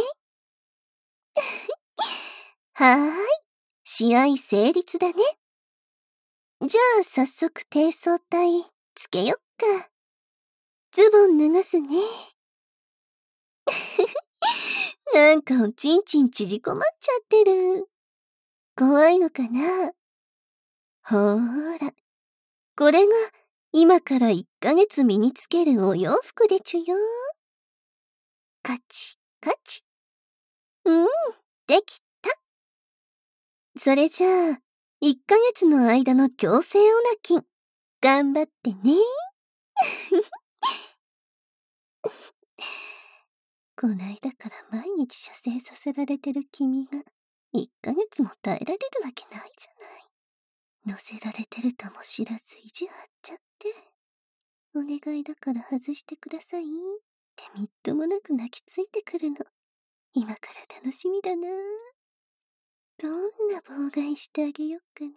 はーい。試合成立だね。じゃあ早速低層体つけよっか。ズボン脱がすね。なんかおちんちん縮こまっちゃってる。怖いのかな？ほーら。これが今から1ヶ月身につけるお洋服でちゅよ。カチカチ。できた。それじゃあ、1ヶ月の間の強制オナキン、頑張ってね。こないだから毎日射精させられてる君が、1ヶ月も耐えられるわけないじゃない。乗せられてるとも知らず意地張っちゃって。お願いだから外してくださいってみっともなく泣きついてくるの。今から楽しみだな。どんな妨害してあげよっかな。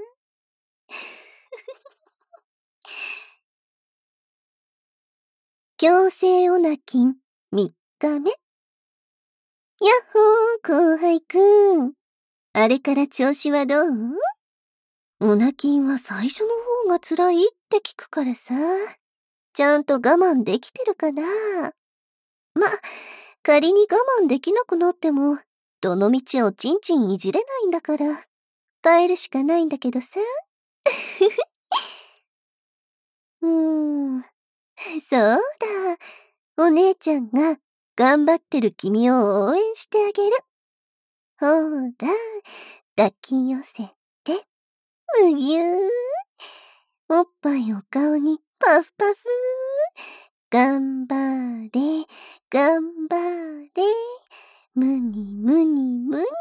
強制オナキン3日目。やっほー、後輩くん。あれから調子はどう？オナキンは最初の方が辛いって聞くからさ。ちゃんと我慢できてるかな？ま、仮に我慢できなくなっても、 どのみちおちんちんいじれないんだから、耐えるしかないんだけどさ。そうだ。お姉ちゃんが頑張ってる君を応援してあげる。ほら、抱き寄せて、むぎゅー。おっぱいお顔にパフパフ。頑張れ、頑張れ。むにむにむに。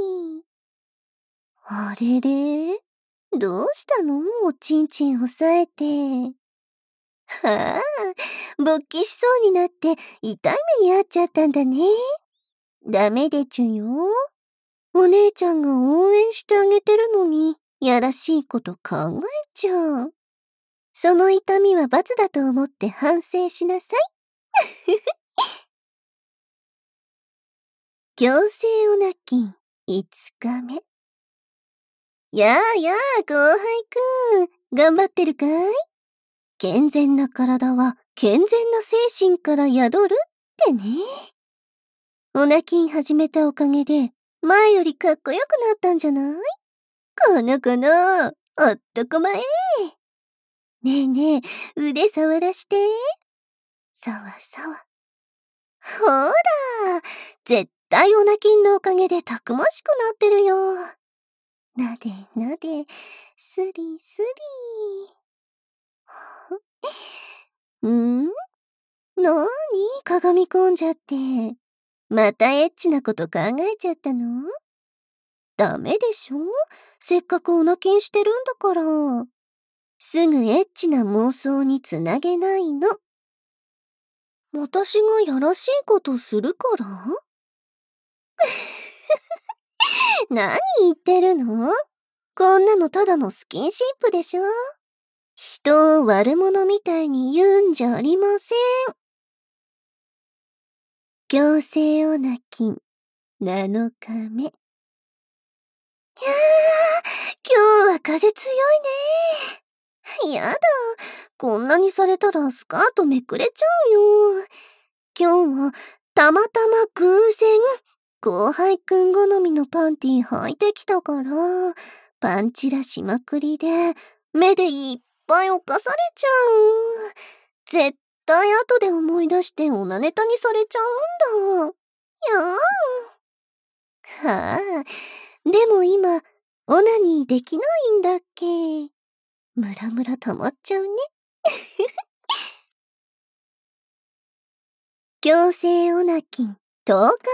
あれれ？どうしたの？おちんちん押さえて。はあ、勃起しそうになって痛い目に遭っちゃったんだね。ダメでちゅよ。お姉ちゃんが応援してあげてるのに、やらしいこと考えちゃう。その痛みは罰だと思って反省しなさい。強制オナキン5日目。やあやあ、後輩くん。頑張ってるかい？健全な体は健全な精神から宿るってね。オナキン始めたおかげで、前よりかっこよくなったんじゃない？この子の、おっとこまえ。ねえねえ、腕触らして。さわさわ。ほら、絶対オナキンのおかげでたくましくなってるよ。なでなで、スリスリ。ん？なーに鏡込んじゃって。またエッチなこと考えちゃったの？ダメでしょ？せっかくオナキンしてるんだから。すぐエッチな妄想につなげないの。私がやらしいことするから？何言ってるの？こんなのただのスキンシップでしょ？人を悪者みたいに言うんじゃありません。強制オナキン7日目。いやー、今日は風強いね。やだ、こんなにされたらスカートめくれちゃうよ。今日はたまたま偶然、後輩くん好みのパンティ履いてきたから、パンチラしまくりで、目でいっぱい犯されちゃう。絶対後で思い出してオナネタにされちゃうんだ。やー。はあ、でも今、オナニーできないんだっけ。ムラムラ溜まっちゃうね。強制オナキン10日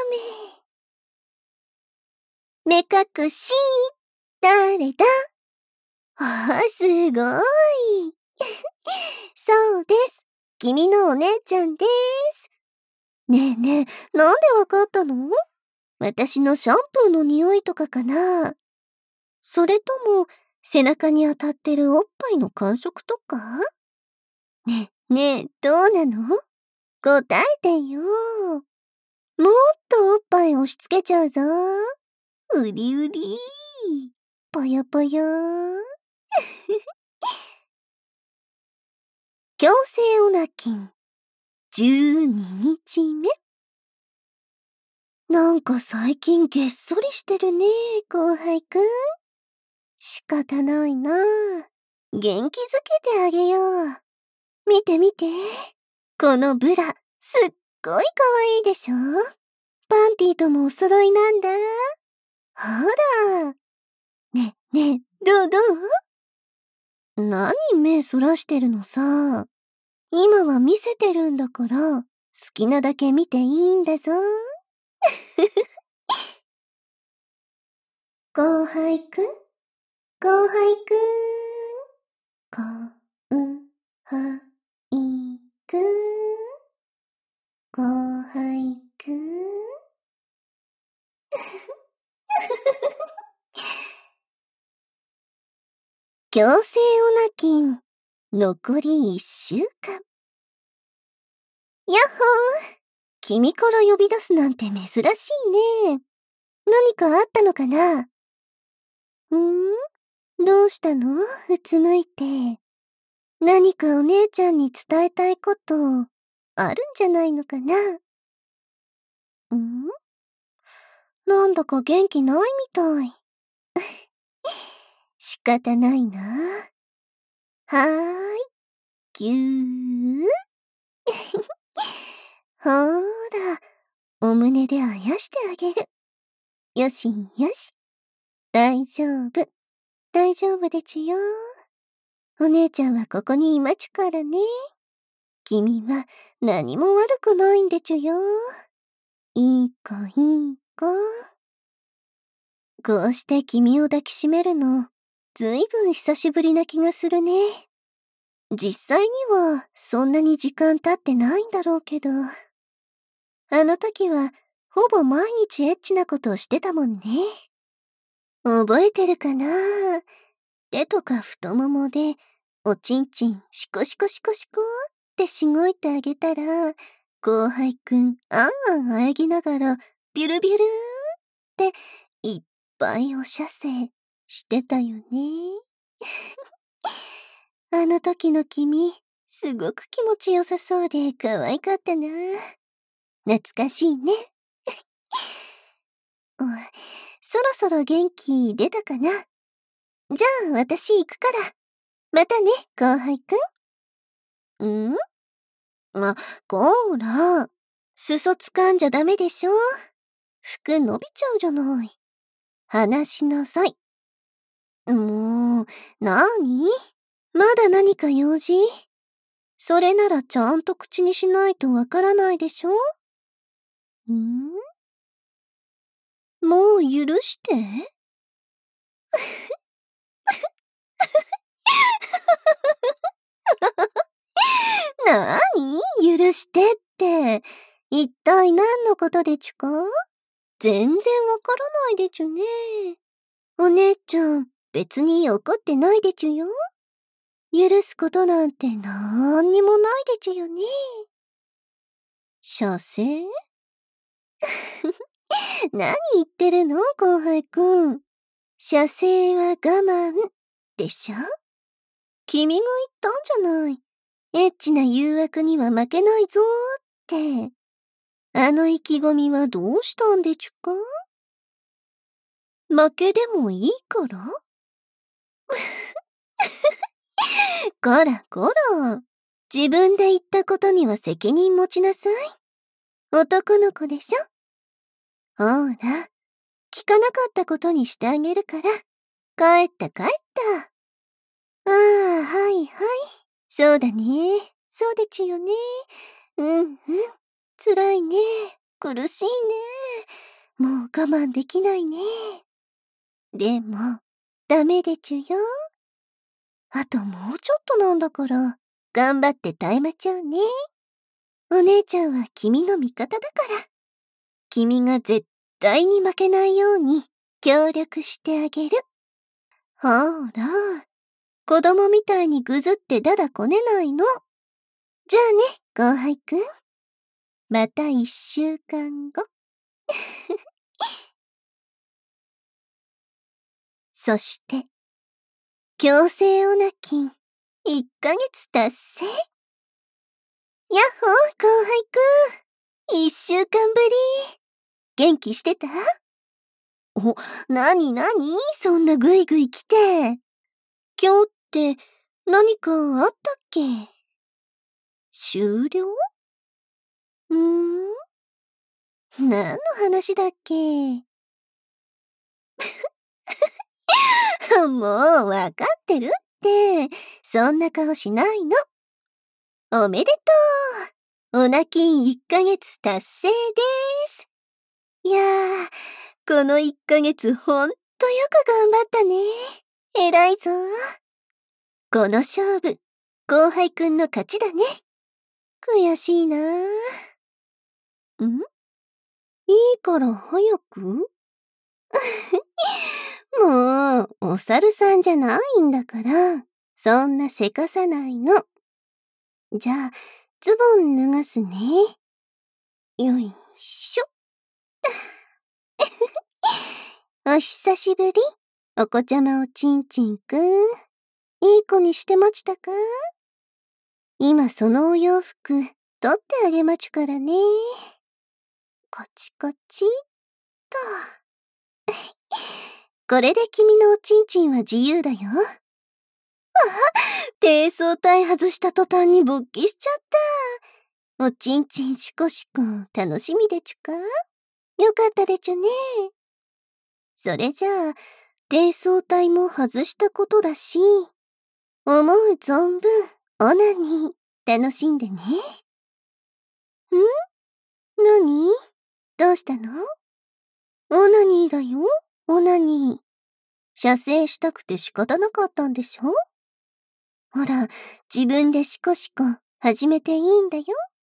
目。目隠し、誰だ？ああ、すごい。そうです。君のお姉ちゃんです。ねえねえ、なんでわかったの？私のシャンプーの匂いとかかな？それとも、背中に当たってるおっぱいの感触とか？ねえねえ、どうなの？答えてよ。もっとおっぱい押し付けちゃうぞ。うりうり。ぽよぽよ。強制オナキン12日目。なんか最近げっそりしてるね、後輩くん。仕方ないな。元気づけてあげよう。見て見て。このブラ、すっごい可愛いでしょ？パンティともお揃いなんだ。ほら。ねえねえ、どう？何目そらしてるのさ。今は見せてるんだから、好きなだけ見ていいんだぞ。後輩くん、後輩くん、後輩くん、後輩くん。強制オナキン、残り1週間。やっほー、君から呼び出すなんて珍しいね。何かあったのかな？どうしたの？うつむいて。何かお姉ちゃんに伝えたいことあるんじゃないのかな？ なんだか元気ないみたい。仕方ないな。はーい、ぎゅー。ほーら、お胸であやしてあげる。よしよし。大丈夫。大丈夫でちゅよ。お姉ちゃんはここにいまちゅからね。君は何も悪くないんでちゅよ。いい子いい子。こうして君を抱きしめるの、ずいぶん久しぶりな気がするね。実際にはそんなに時間経ってないんだろうけど。あの時はほぼ毎日エッチなことをしてたもんね。覚えてるかな？手とか太ももでおちんちんシコシコシコシコってしごいてあげたら、後輩くんあんあん喘ぎながらビュルビュルーっていっぱいお射精してたよね。あの時の君、すごく気持ちよさそうで可愛かったな。懐かしいね。そろそろ元気出たかな？じゃあ私行くから。またね、後輩くん。こーら。裾掴んじゃダメでしょ。服伸びちゃうじゃない。離しなさい。もう、なーに？まだ何か用事？それならちゃんと口にしないとわからないでしょ？もう許して。なーに？許してって。一体何のことでちゅか？全然わからないでちゅね。お姉ちゃん、別に怒ってないでちゅよ。許すことなんてなんにもないでちゅよね。射精？何言ってるの後輩くん。射精は我慢でしょ？君が言ったんじゃない。エッチな誘惑には負けないぞーって。あの意気込みはどうしたんでちゅか？負けでもいいから？こらこら。自分で言ったことには責任持ちなさい。男の子でしょ？ほら、聞かなかったことにしてあげるから。帰った帰った。ああ、はいはい。そうだね。そうでちゅよね。うんうん。辛いね。苦しいね。もう我慢できないね。でも、ダメでちゅよ。あともうちょっとなんだから、頑張って耐えまちゃうね。お姉ちゃんは君の味方だから。君が絶対に負けないように協力してあげる。ほーら、子供みたいにぐずってだだこねないの。じゃあね、後輩くん。また1週間後。そして、強制オナキン、1ヶ月達成。やっほー、後輩くん。1週間ぶり。元気してた？なになにそんなぐいぐい来て。今日って何かあったっけ？終了？何の話だっけ？もうわかってるって。そんな顔しないの。おめでとう。オナキン1ヶ月達成です。いやー、この1ヶ月ほんとよく頑張ったね。偉いぞ。この勝負、後輩くんの勝ちだね。悔しいなー。いいから早く？もう、お猿さんじゃないんだから、そんなせかさないの。じゃあ、ズボン脱がすね。よいしょ。お久しぶり。お子ちゃまおちんちんくん。いい子にしてまちたか？今そのお洋服、取ってあげまちゅからね。こちこちっと。 これで君のおちんちんは自由だよ。低層体外した途端に勃起しちゃった。おちんちんシコシコ楽しみでちゅか？よかったでちゅね。それじゃあ、低層体も外したことだし、思う存分オナニー楽しんでね。何？どうしたの？オナニーだよ、オナニー。射精したくて仕方なかったんでしょ？ほら、自分でシコシコ始めていいんだよ。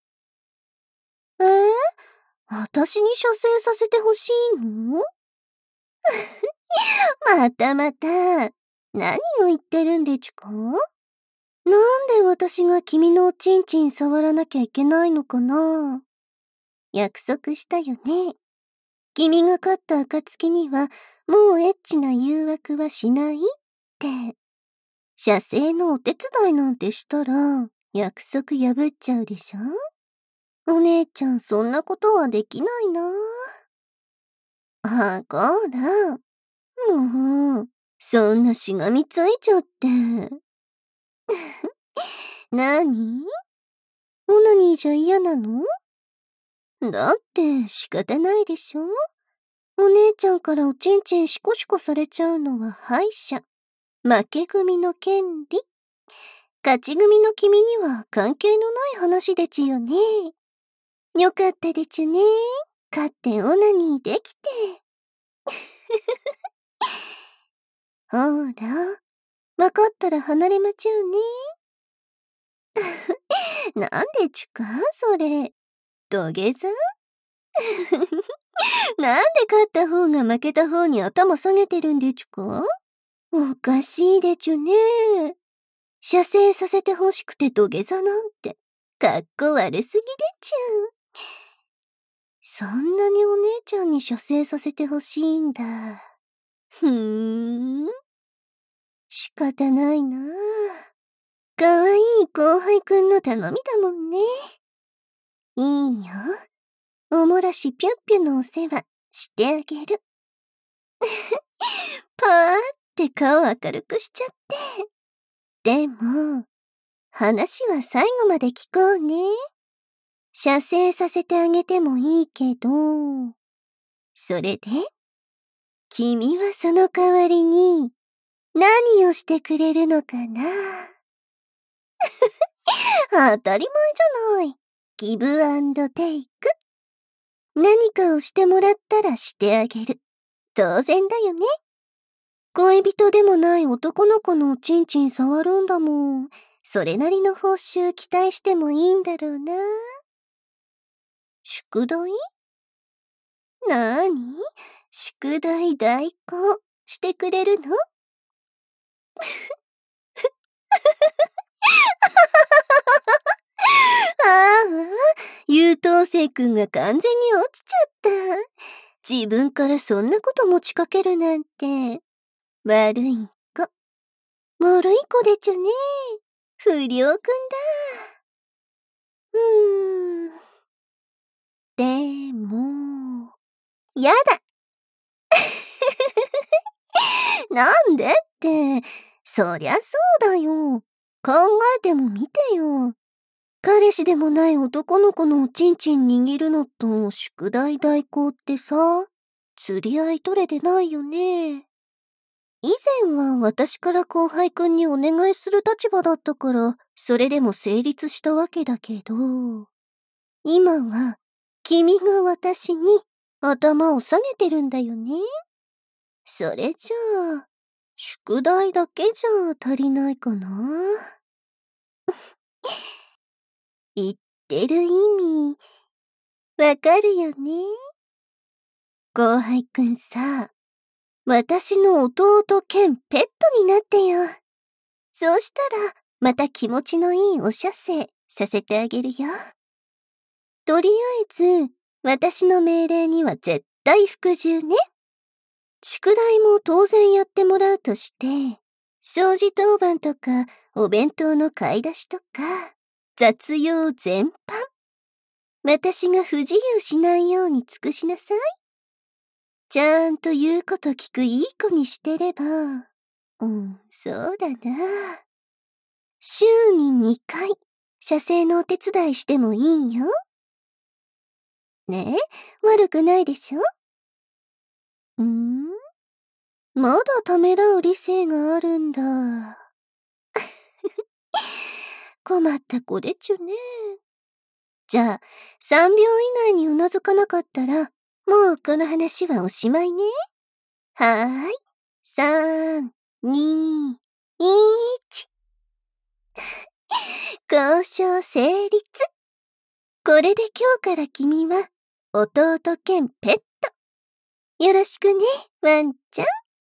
私に射精させてほしいの？またまた、何を言ってるんでちゅか？なんで私が君のおちんちん触らなきゃいけないのかな？約束したよね。君が勝った暁には、もうエッチな誘惑はしないって。射精のお手伝いなんてしたら、約束破っちゃうでしょ？お姉ちゃんそんなことはできないな。あ、こら。もう、そんなしがみついちゃって。なに？オナニーじゃ嫌なの？だって仕方ないでしょ？お姉ちゃんからおちんちんシコシコされちゃうのは敗者。負け組の権利。勝ち組の君には関係のない話でちゅよね。よかったでちゅね。勝ってオナニーできて。ほら、わかったら離れまちゅうね。なんでちゅか、それ。土下座？なんで勝った方が負けた方に頭下げてるんでちゅか？おかしいでちゅね。射精させてほしくて土下座なんて、かっこ悪すぎでちゅ。そんなにお姉ちゃんに射精させてほしいんだ。仕方ないな。かわいい後輩くんの頼みだもんね。いいよ。おもらしぴゅっぴゅのお世話してあげる。パーって顔明るくしちゃって。でも、話は最後まで聞こうね。射精させてあげてもいいけど、それで、君はその代わりに何をしてくれるのかな？当たり前じゃない。ギブアンドテイク。何かをしてもらったらしてあげる。当然だよね。恋人でもない男の子のおちんちん触るんだもん。それなりの報酬期待してもいいんだろうな。宿題？なーに？宿題代行してくれるの？ああ、優等生くんが完全に落ちちゃった。自分からそんなこと持ちかけるなんて。悪い子。悪い子でちゅね。不良くんだ。でも、やだ。なんでって、そりゃそうだよ。考えてもみてよ。彼氏でもない男の子のおちんちん握るのと宿題代行ってさ、釣り合い取れてないよね。以前は私から後輩くんにお願いする立場だったから、それでも成立したわけだけど、今は君が私に頭を下げてるんだよね。それじゃあ、宿題だけじゃ足りないかな。言ってる意味、わかるよね。後輩くんさ、私の弟兼ペットになってよ。そうしたら、また気持ちのいいお射精させてあげるよ。とりあえず、私の命令には絶対服従ね。宿題も当然やってもらうとして、掃除当番とか、お弁当の買い出しとか、雑用全般。私が不自由しないように尽くしなさい。 ちゃんと言うこと聞くいい子にしてれば、そうだな。週に2回、写生のお手伝いしてもいいよ。ねえ、悪くないでしょ？まだためらう理性があるんだ。困った子でちゅね。じゃあ、3秒以内にうなずかなかったら、もうこの話はおしまいね。はーい。3、2、1。交渉成立。これで今日から君は、弟兼ペット。よろしくね、ワンちゃ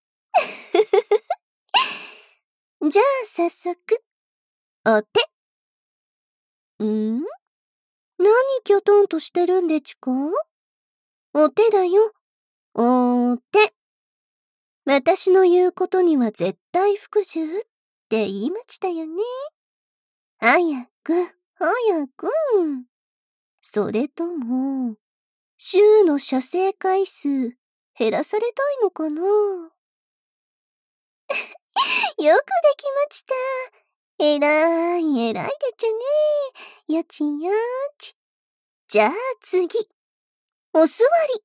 ん。じゃあ早速、お手。何きょとんとしてるんでちゅか？お手だよ。お手。私の言うことには絶対服従って言いましたよね。早く、早く。それとも、週の写生回数減らされたいのかな？よくできました。えらい、えらいでちゅね。よちよち。じゃあ次。お座り。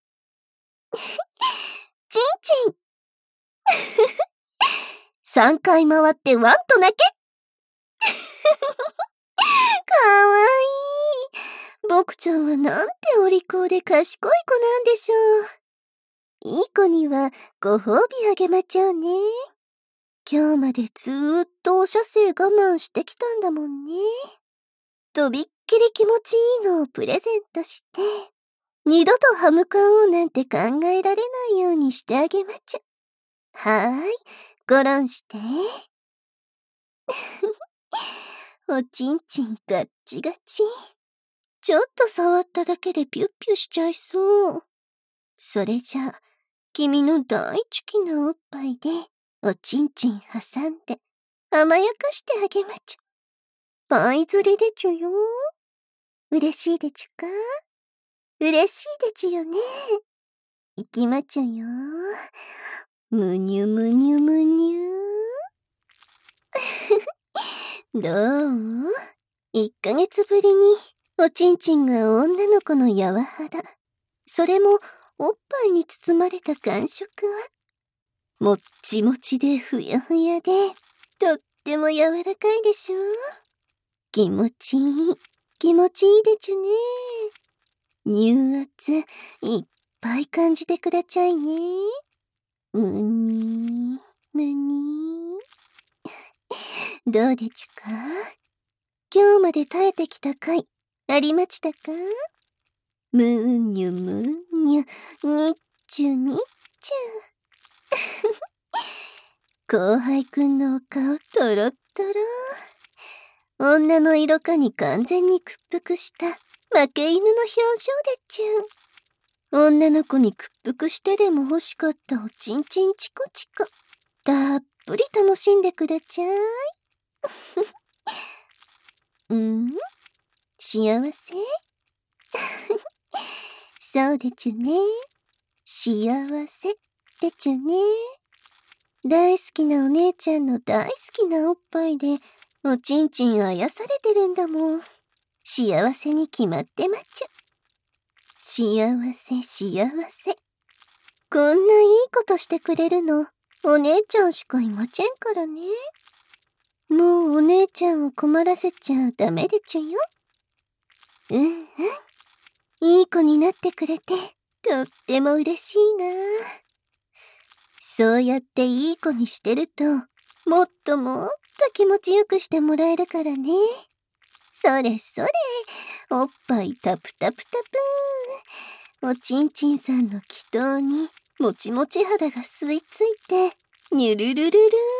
ちんちん。3回回ってワンと泣け。かわいい。僕ちゃんはなんてお利口で賢い子なんでしょう。いい子にはご褒美あげまちょうね。今日までずーっとお写生我慢してきたんだもんね。とびっきり気持ちいいのをプレゼントして、二度と歯向かおうなんて考えられないようにしてあげまちょ。はーい、ごろんして。おちんちんガッチガチ。ちょっと触っただけでピュッピュしちゃいそう。それじゃあ、君の大好きなおっぱいで、おちんちん挟んで、甘やかしてあげまちゅ。パイ釣りでちゅよ。嬉しいでちゅか？嬉しいでちゅよね。いきまちゅよ。むにゅむにゅむにゅ。どう？ 1 ヶ月ぶりに、おちんちんが女の子の柔肌。それも、おっぱいに包まれた感触は、もっちもちでふやふやで、とっても柔らかいでしょ？気持ちいい、気持ちいいでちゅね。乳圧、いっぱい感じてくだちゃいね。むにー、むにー。どうでちゅか？今日まで耐えてきた回、ありましたか？むにゅむにゅ、にっちゅにっちゅ。後輩くんのお顔トロットロ。女の色化に完全に屈服した負け犬の表情でちゅ。女の子に屈服してでも欲しかったおちんちんチコチコ。たっぷり楽しんでくだちゃい。幸せ？そうでちゅね。幸せでちゅね。大好きなお姉ちゃんの大好きなおっぱいで、おちんちんあやされてるんだもん。幸せに決まってまっちゃ。幸せ、幸せ。こんないいことしてくれるの、お姉ちゃんしかいませんからね。もうお姉ちゃんを困らせちゃダメでちゅよ。いい子になってくれて、とっても嬉しいな。そうやっていい子にしてると、もっともっと気持ちよくしてもらえるからね。それそれ、おっぱいタプタプタプー。おちんちんさんの気筒に、もちもち肌が吸い付いて、にゅるるるる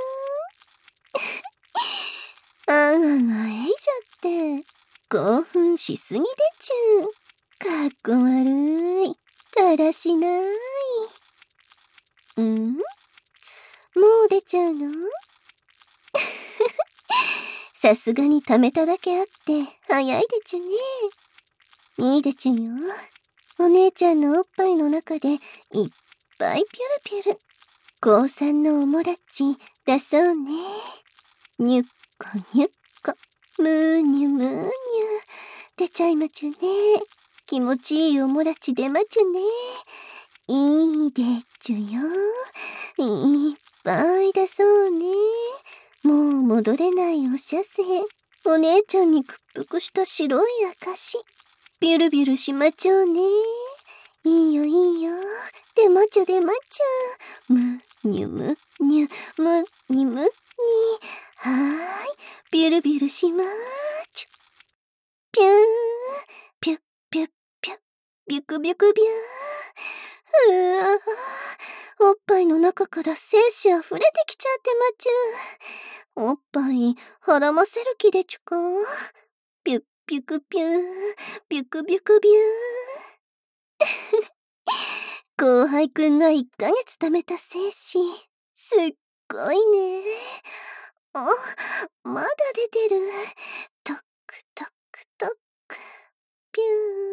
ーん。あんあえいじゃって、興奮しすぎでちゅ。かっこ悪い。だらしない。もう出ちゃうの？さすがに溜めただけあって、早いでちゅね。いいでちゅよ。お姉ちゃんのおっぱいの中で、いっぱいピュルピュル。高3のおもらち出そうね。にゅっこにゅっこ。むーにゅむーにゅ。出ちゃいまちゅね。気持ちいいおもらち出まちゅね。いいでちゅよ。いっぱい出そうね。もう戻れないおしゃせ。お姉ちゃんに屈服した白い証。ビュルビュルしまちょうね。いいよいいよ。出まちゅ出まちゅ。むにゅむにゅむにむに。はーい。ビュルビュルしまーちゅ。ぴゅー。ぴゅっぴゅっぴゅっ。ビュクビュクビュー。うわー。おっぱいの中から精子溢れてきちゃってまちゅ。おっぱいはませる気でちゅか。ピュッピュクピュー。ビュクビュクビュー。後輩くんが1ヶ月貯めた精子。すっごいね。あ、まだ出てる。トックトックトック。ピュ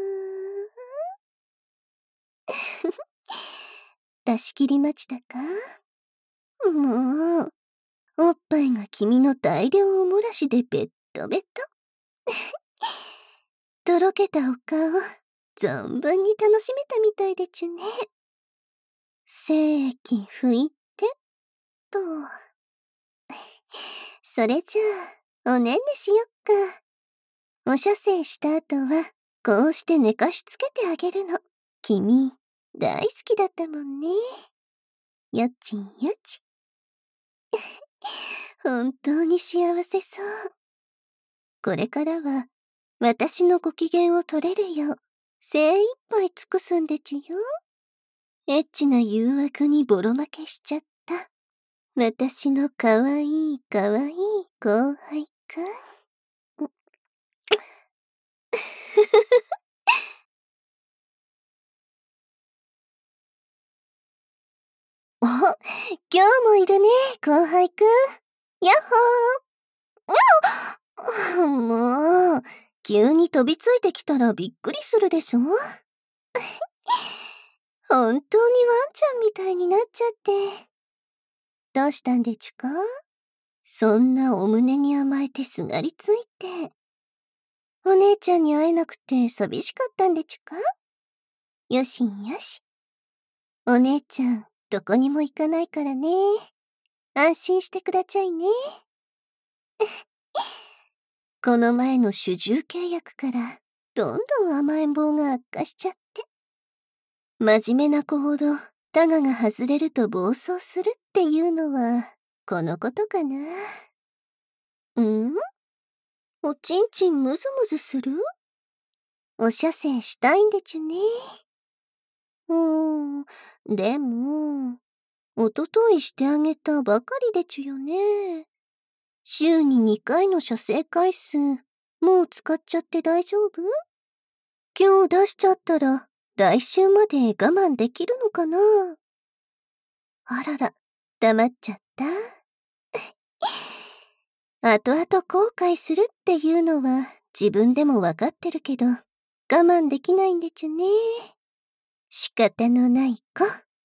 ー。出し切りまちたか？もう、おっぱいが君の大量おもらしでベットベト。とろけたお顔、存分に楽しめたみたいでちゅね。精液拭いて、と。それじゃあ、おねんねしよっか。お射精した後は、こうして寝かしつけてあげるの。君、大好きだったもんね。よちんよち。本当に幸せそう。これからは、私のご機嫌を取れるよう、精一杯尽くすんでちゅよ。エッチな誘惑にボロ負けしちゃった。私のかわいいかわいい後輩くん。お、今日もいるね、後輩くん。やっほー。もう、急に飛びついてきたらびっくりするでしょ。本当にワンちゃんみたいになっちゃって。どうしたんでちゅか？そんなお胸に甘えてすがりついて。お姉ちゃんに会えなくて寂しかったんでちゅか？よしんよし。お姉ちゃん、どこにも行かないからね。安心してくだちゃいね。この前の主従契約から、どんどん甘えん坊が悪化しちゃって。真面目な子ほど、タガが外れると暴走するっていうのは、このことかな。ん？おちんちんムズムズする？お射精したいんでちゅね。でも、おとといしてあげたばかりでちゅよね。週に2回の射精回数、もう使っちゃって大丈夫？今日出しちゃったら、来週まで我慢できるのかな？あらら、黙っちゃった。後々後悔するっていうのは自分でもわかってるけど、我慢できないんでちゅね。仕方のない子。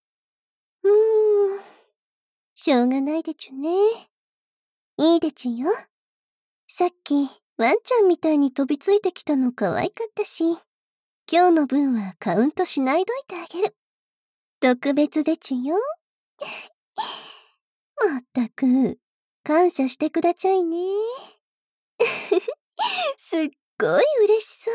しょうがないでちゅね。いいでちゅよ。さっき、ワンちゃんみたいに飛びついてきたの可愛かったし、今日の分はカウントしないどいてあげる。特別でちゅよ。まったく、感謝してくだちゃいね。すっごい嬉しそう。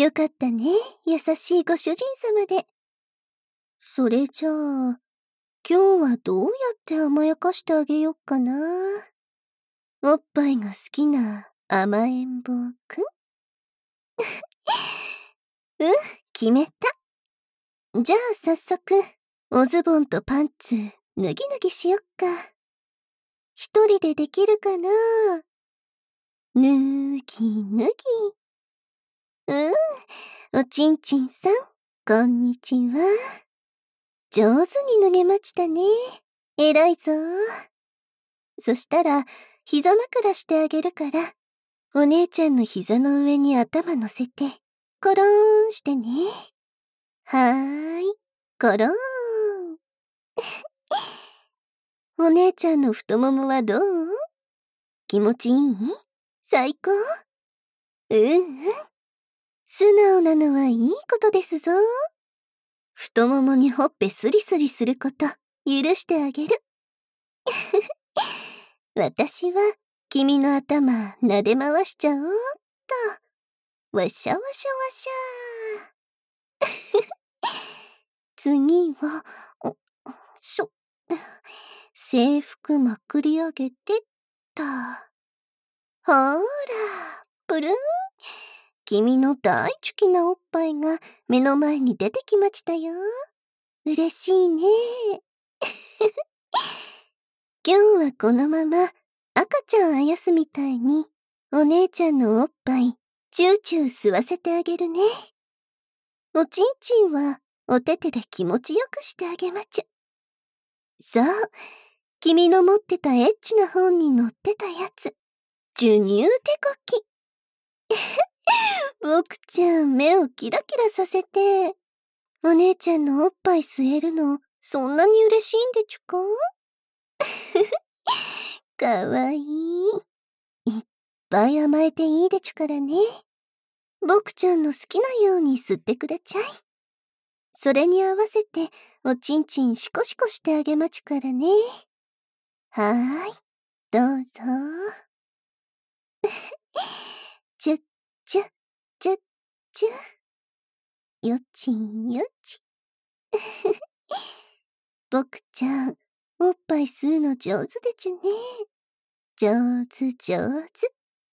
よかったね、優しいご主人様で。それじゃあ、今日はどうやって甘やかしてあげよっかな。おっぱいが好きな甘えん坊くん。決めた。じゃあ早速、おズボンとパンツ、脱ぎ脱ぎしよっか。一人でできるかな？脱ぎ脱ぎ。おちんちんさん、こんにちは。上手に脱げましたね。偉いぞ。そしたら、膝枕してあげるから、お姉ちゃんの膝の上に頭乗せて、コローンしてね。はーい、コローン。 お姉ちゃんの太ももはどう？気持ちいい？最高？素直なのはいいことですぞ。太ももにほっぺスリスリすること許してあげる。私は君の頭撫で回しちゃおうっと。わしゃわしゃわしゃ。次は、制服まくり上げてった。ほーら、ぷるん。君の大好きなおっぱいが目の前に出てきましたよ。嬉しいね。今日はこのまま赤ちゃんあやすみたいにお姉ちゃんのおっぱいチューチュー吸わせてあげるね。おちんちんはお手手で気持ちよくしてあげまちゅ。そう、君の持ってたエッチな本に載ってたやつ。授乳手こき。僕ちゃん目をキラキラさせて、お姉ちゃんのおっぱい吸えるのそんなに嬉しいんでちゅか？かわいい。いっぱい甘えていいでちゅからね。僕ちゃんの好きなように吸ってくだちゃい。それに合わせておちんちんシコシコしてあげまちゅからね。はーい、どうぞ。チュッチュッチュッチュ。よちんよち。僕ちゃん、おっぱい吸うの上手でちゅね。上手上手。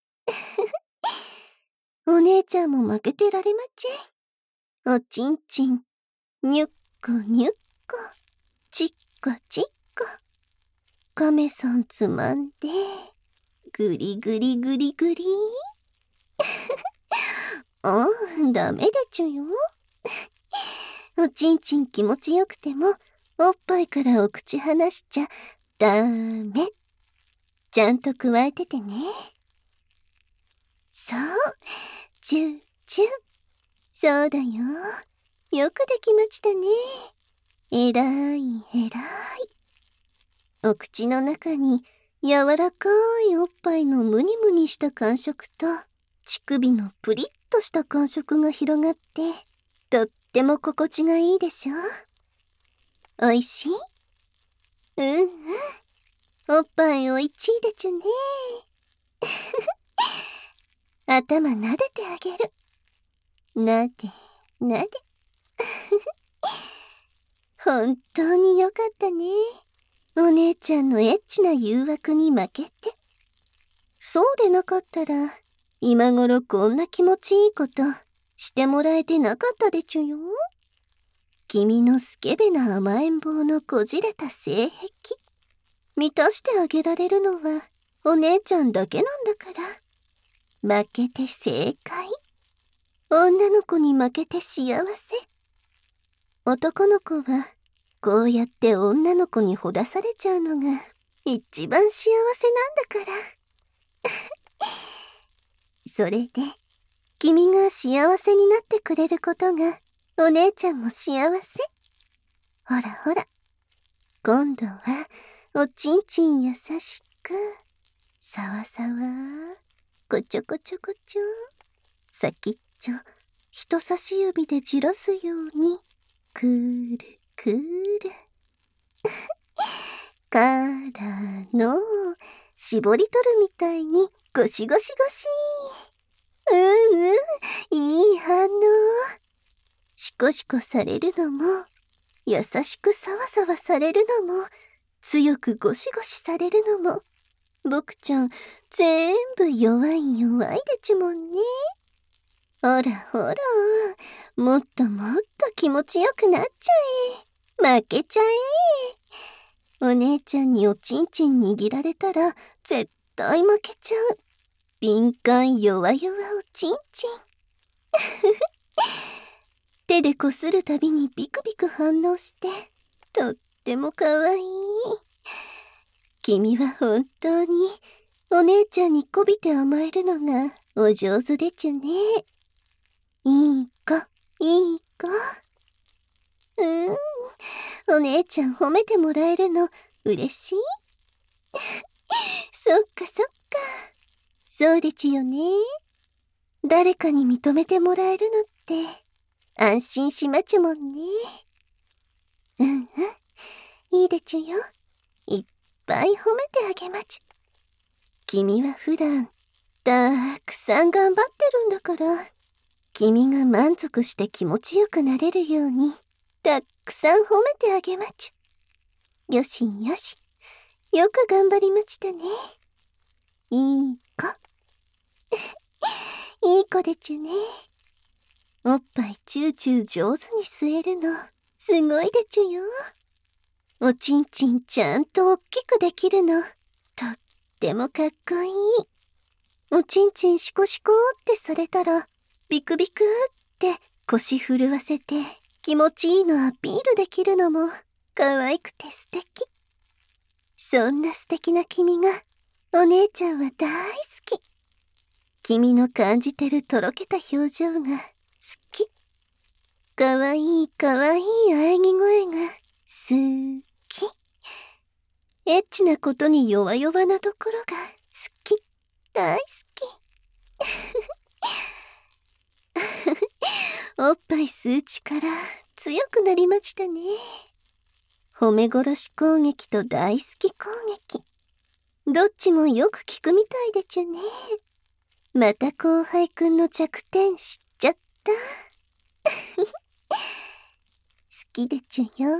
お姉ちゃんも負けてられまちぇ。おちんちん、にゅっこにゅっこ、ちっこちっこ。亀さんつまんで、ぐりぐりぐりぐり。ダメでちゅよ。おちんちん気持ちよくても、おっぱいからお口離しちゃダメ。ちゃんと加えててね。そう、チューチュー。そうだよ。よくできましたね。えらいえらい。お口の中に柔らかいおっぱいのムニムニした感触と乳首のプリッとした感触が広がってとっても心地がいいでしょ。おいしい？おっぱいおいちいでちゅね。頭撫でてあげる。なでなで。本当によかったね。お姉ちゃんのエッチな誘惑に負けて。そうでなかったら、今頃こんな気持ちいいことしてもらえてなかったでちゅよ。君のスケベな甘えん坊のこじれた性癖。満たしてあげられるのはお姉ちゃんだけなんだから。負けて正解。女の子に負けて幸せ。男の子はこうやって女の子にほだされちゃうのが一番幸せなんだから。それで君が幸せになってくれることがお姉ちゃんも幸せ。ほらほら、今度はおちんちん優しくさわさわ、こちょこちょこちょ。先っちょ人差し指でじらすようにくるくる。からの絞り取るみたいにゴシゴシゴシ。いい反応。シコシコされるのも優しくサワサワされるのも強くゴシゴシされるのも僕ちゃん全部弱い弱いでちゅもんね。ほらほら、もっともっと気持ちよくなっちゃえ。負けちゃえ。お姉ちゃんにおちんちん握られたら絶対負けちゃう。敏感弱々おちんちん。手でこするたびにビクビク反応してとってもかわいい。君は本当にお姉ちゃんにこびて甘えるのがお上手でちゅね。いい子いい子。お姉ちゃん褒めてもらえるの嬉しい。そっかそっか。そうでちゅよね。誰かに認めてもらえるのって安心しまちゅもんね。うんうん。いいでちゅよ。いっぱい褒めてあげまちゅ。君は普段たくさん頑張ってるんだから、君が満足して気持ちよくなれるようにたくさん褒めてあげまちゅ。よしよし。よく頑張りましたね。いい子。いい子でちゅね。おっぱいチューチュー上手に吸えるのすごいでちゅよ。おちんちんちゃんとおっきくできるのとってもかっこいい。おちんちんシコシコってされたらビクビクって腰震わせて気持ちいいのアピールできるのも可愛くて素敵。そんな素敵な君がお姉ちゃんは大好き。君の感じてるとろけた表情が好き。かわいいかわいい喘ぎ声が好き。エッチなことに弱々なところが好き。大好き。おっぱい吸う力強くなりましたね。褒め殺し攻撃と大好き攻撃。どっちもよく効くみたいでちゅね。また後輩くんの弱点知っちゃった。好きでちゅよ。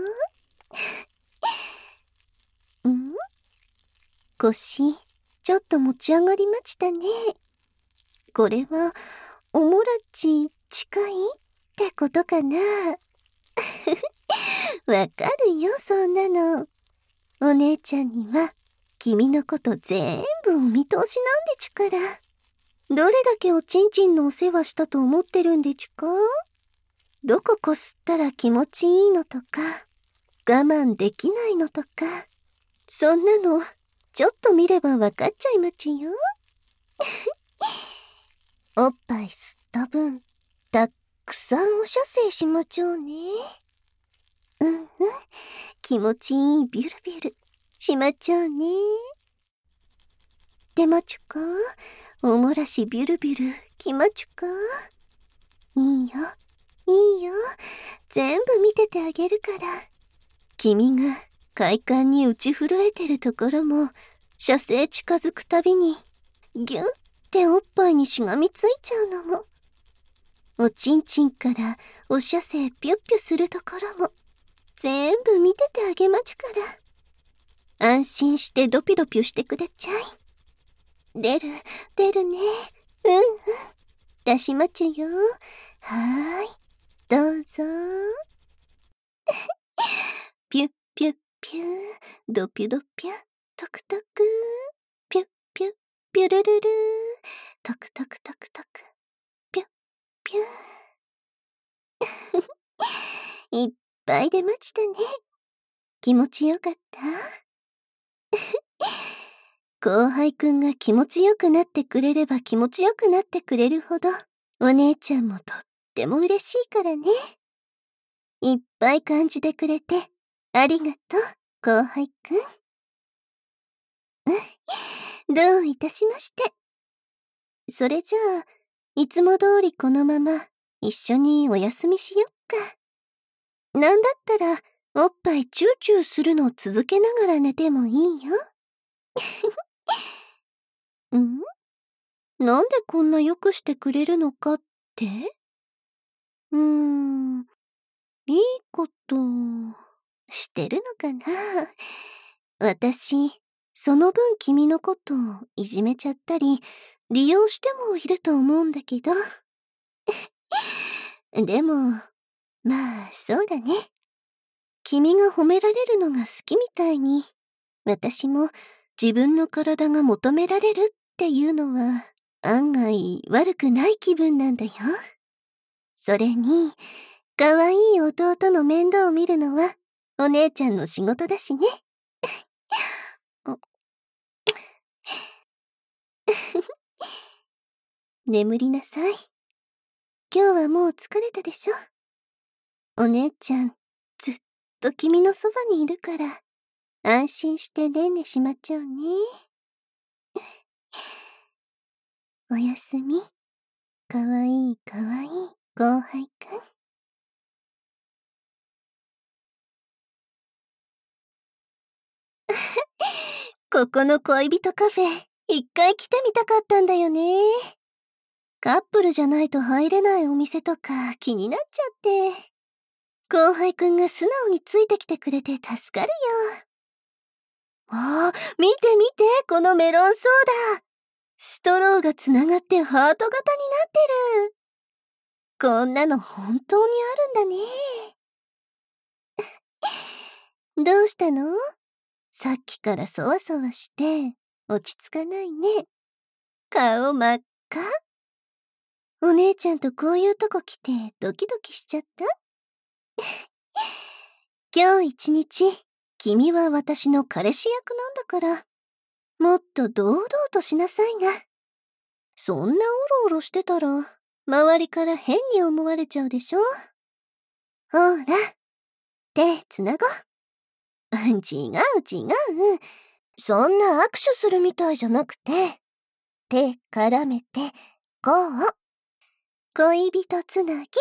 ん？腰、ちょっと持ち上がりましたね。これは、おもらち近いってことかな。わかるよ、そんなの。お姉ちゃんには、君のこと全部お見通しなんでちゅから。どれだけおちんちんのお世話したと思ってるんでちゅか？どここすったら気持ちいいのとか、我慢できないのとか、そんなの、ちょっと見ればわかっちゃいまちゅよ。おっぱい吸った分、たっくさんお射精しまちょうね。うんうん、気持ちいいビュルビュル、しまちょうね。でまちゅか？おもらしビュルビュル、きまちゅか？いいよ、いいよ。全部見ててあげるから。君が快感に打ち震えてるところも、射精近づくたびに、ギュッておっぱいにしがみついちゃうのも。おちんちんからお射精ピュッピュするところも、全部見ててあげまちから。安心してドピドピュしてくだちゃい。出る、出るね。うんうん。出しまちゅよ。はーい。どうぞ。ピュッピュッピュー。ドピュドピュ。トクトク。ピュッピュッピュルルルー。トクトクトクトク。ピュッピュー。いっぱい出ましたね。気持ちよかった？後輩くんが気持ちよくなってくれれば気持ちよくなってくれるほど、お姉ちゃんもとっても嬉しいからね。いっぱい感じてくれて、ありがとう、後輩くん。どういたしまして。それじゃあ、いつも通りこのまま一緒にお休みしよっか。なんだったら、おっぱいチューチューするの続けながら寝てもいいよ。ん？なんでこんなよくしてくれるのかって？いいことしてるのかな。私、その分君のことをいじめちゃったり、利用してもいると思うんだけど。でも、まあそうだね。君が褒められるのが好きみたいに、私も自分の体が求められるっていうのは案外悪くない気分なんだよ。それに、可愛い弟の面倒を見るのはお姉ちゃんの仕事だしね。眠りなさい。今日はもう疲れたでしょ。お姉ちゃん、ずっと君のそばにいるから、 安心してねんねしまっちゃうね。おやすみ。かわいいかわいい後輩くん。ここの恋人カフェ、一回来てみたかったんだよね。カップルじゃないと入れないお店とか気になっちゃって。後輩くんが素直についてきてくれて助かるよ。ああ、見て見て、このメロンソーダ。ストローがつながってハート型になってる。こんなの本当にあるんだね。どうしたの？さっきからそわそわして落ち着かないね。顔真っ赤？お姉ちゃんとこういうとこ来てドキドキしちゃった？今日一日、君は私の彼氏役なんだから、もっと堂々としなさいな。そんなオロオロしてたら、周りから変に思われちゃうでしょ。ほら、手つなごう。違う違う。そんな握手するみたいじゃなくて、手絡めて、こう。恋人つなぎ。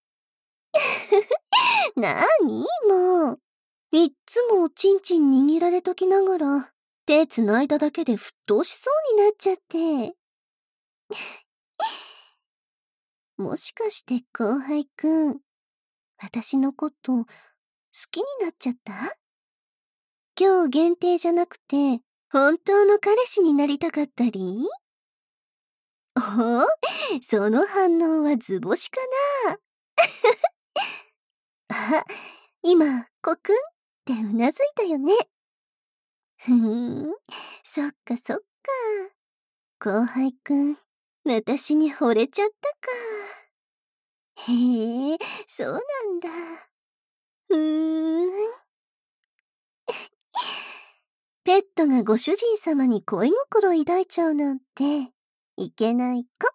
なにもう。いっつもおちんちん握られときながら、手つないだだけで沸騰しそうになっちゃって。もしかして後輩くん、私のこと好きになっちゃった？今日限定じゃなくて、本当の彼氏になりたかったり？おお、その反応は図星かな？あ、今、コクンってうなずいたよね。ふーん、そっかそっか。後輩くん、私に惚れちゃったか。へえ、そうなんだ。ふーん。ペットがご主人様に恋心抱いちゃうなんて、いけないか。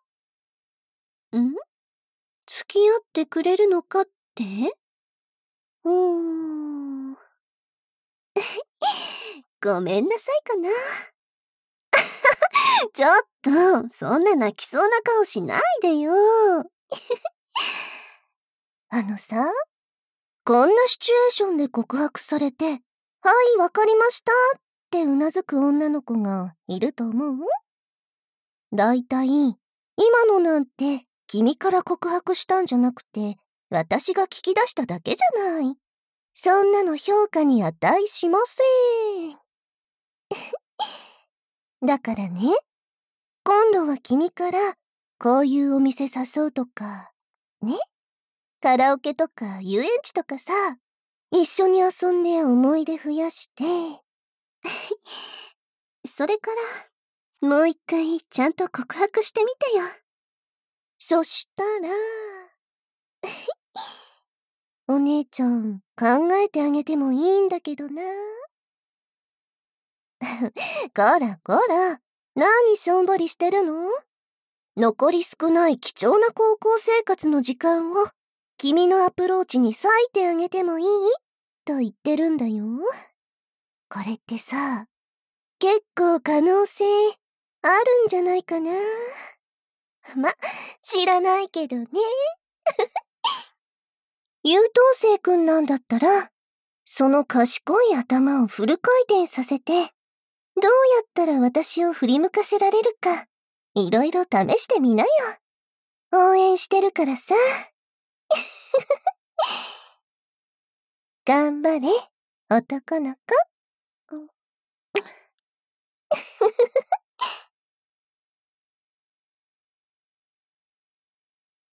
付き合ってくれるのかって？うーん。ごめんなさいかな。ちょっと、そんな泣きそうな顔しないでよ。あのさ、こんなシチュエーションで告白されて、はい、わかりましたってうなずく女の子がいると思う？だいたい、今のなんて君から告白したんじゃなくて、私が聞き出しただけじゃない。そんなの評価に値しません。だからね、今度は君からこういうお店誘うとか、ね？カラオケとか遊園地とかさ、一緒に遊んで思い出増やして、それからもう一回ちゃんと告白してみてよ。そしたら、お姉ちゃん考えてあげてもいいんだけどな。こらこら、何しょんぼりしてるの？残り少ない貴重な高校生活の時間を君のアプローチに割いてあげてもいい？と言ってるんだよ。これってさ、結構可能性あるんじゃないかな。ま、知らないけどね。優等生くんなんだったら、その賢い頭をフル回転させて、どうやったら私を振り向かせられるか、いろいろ試してみなよ。応援してるからさ。頑張れ、男の子。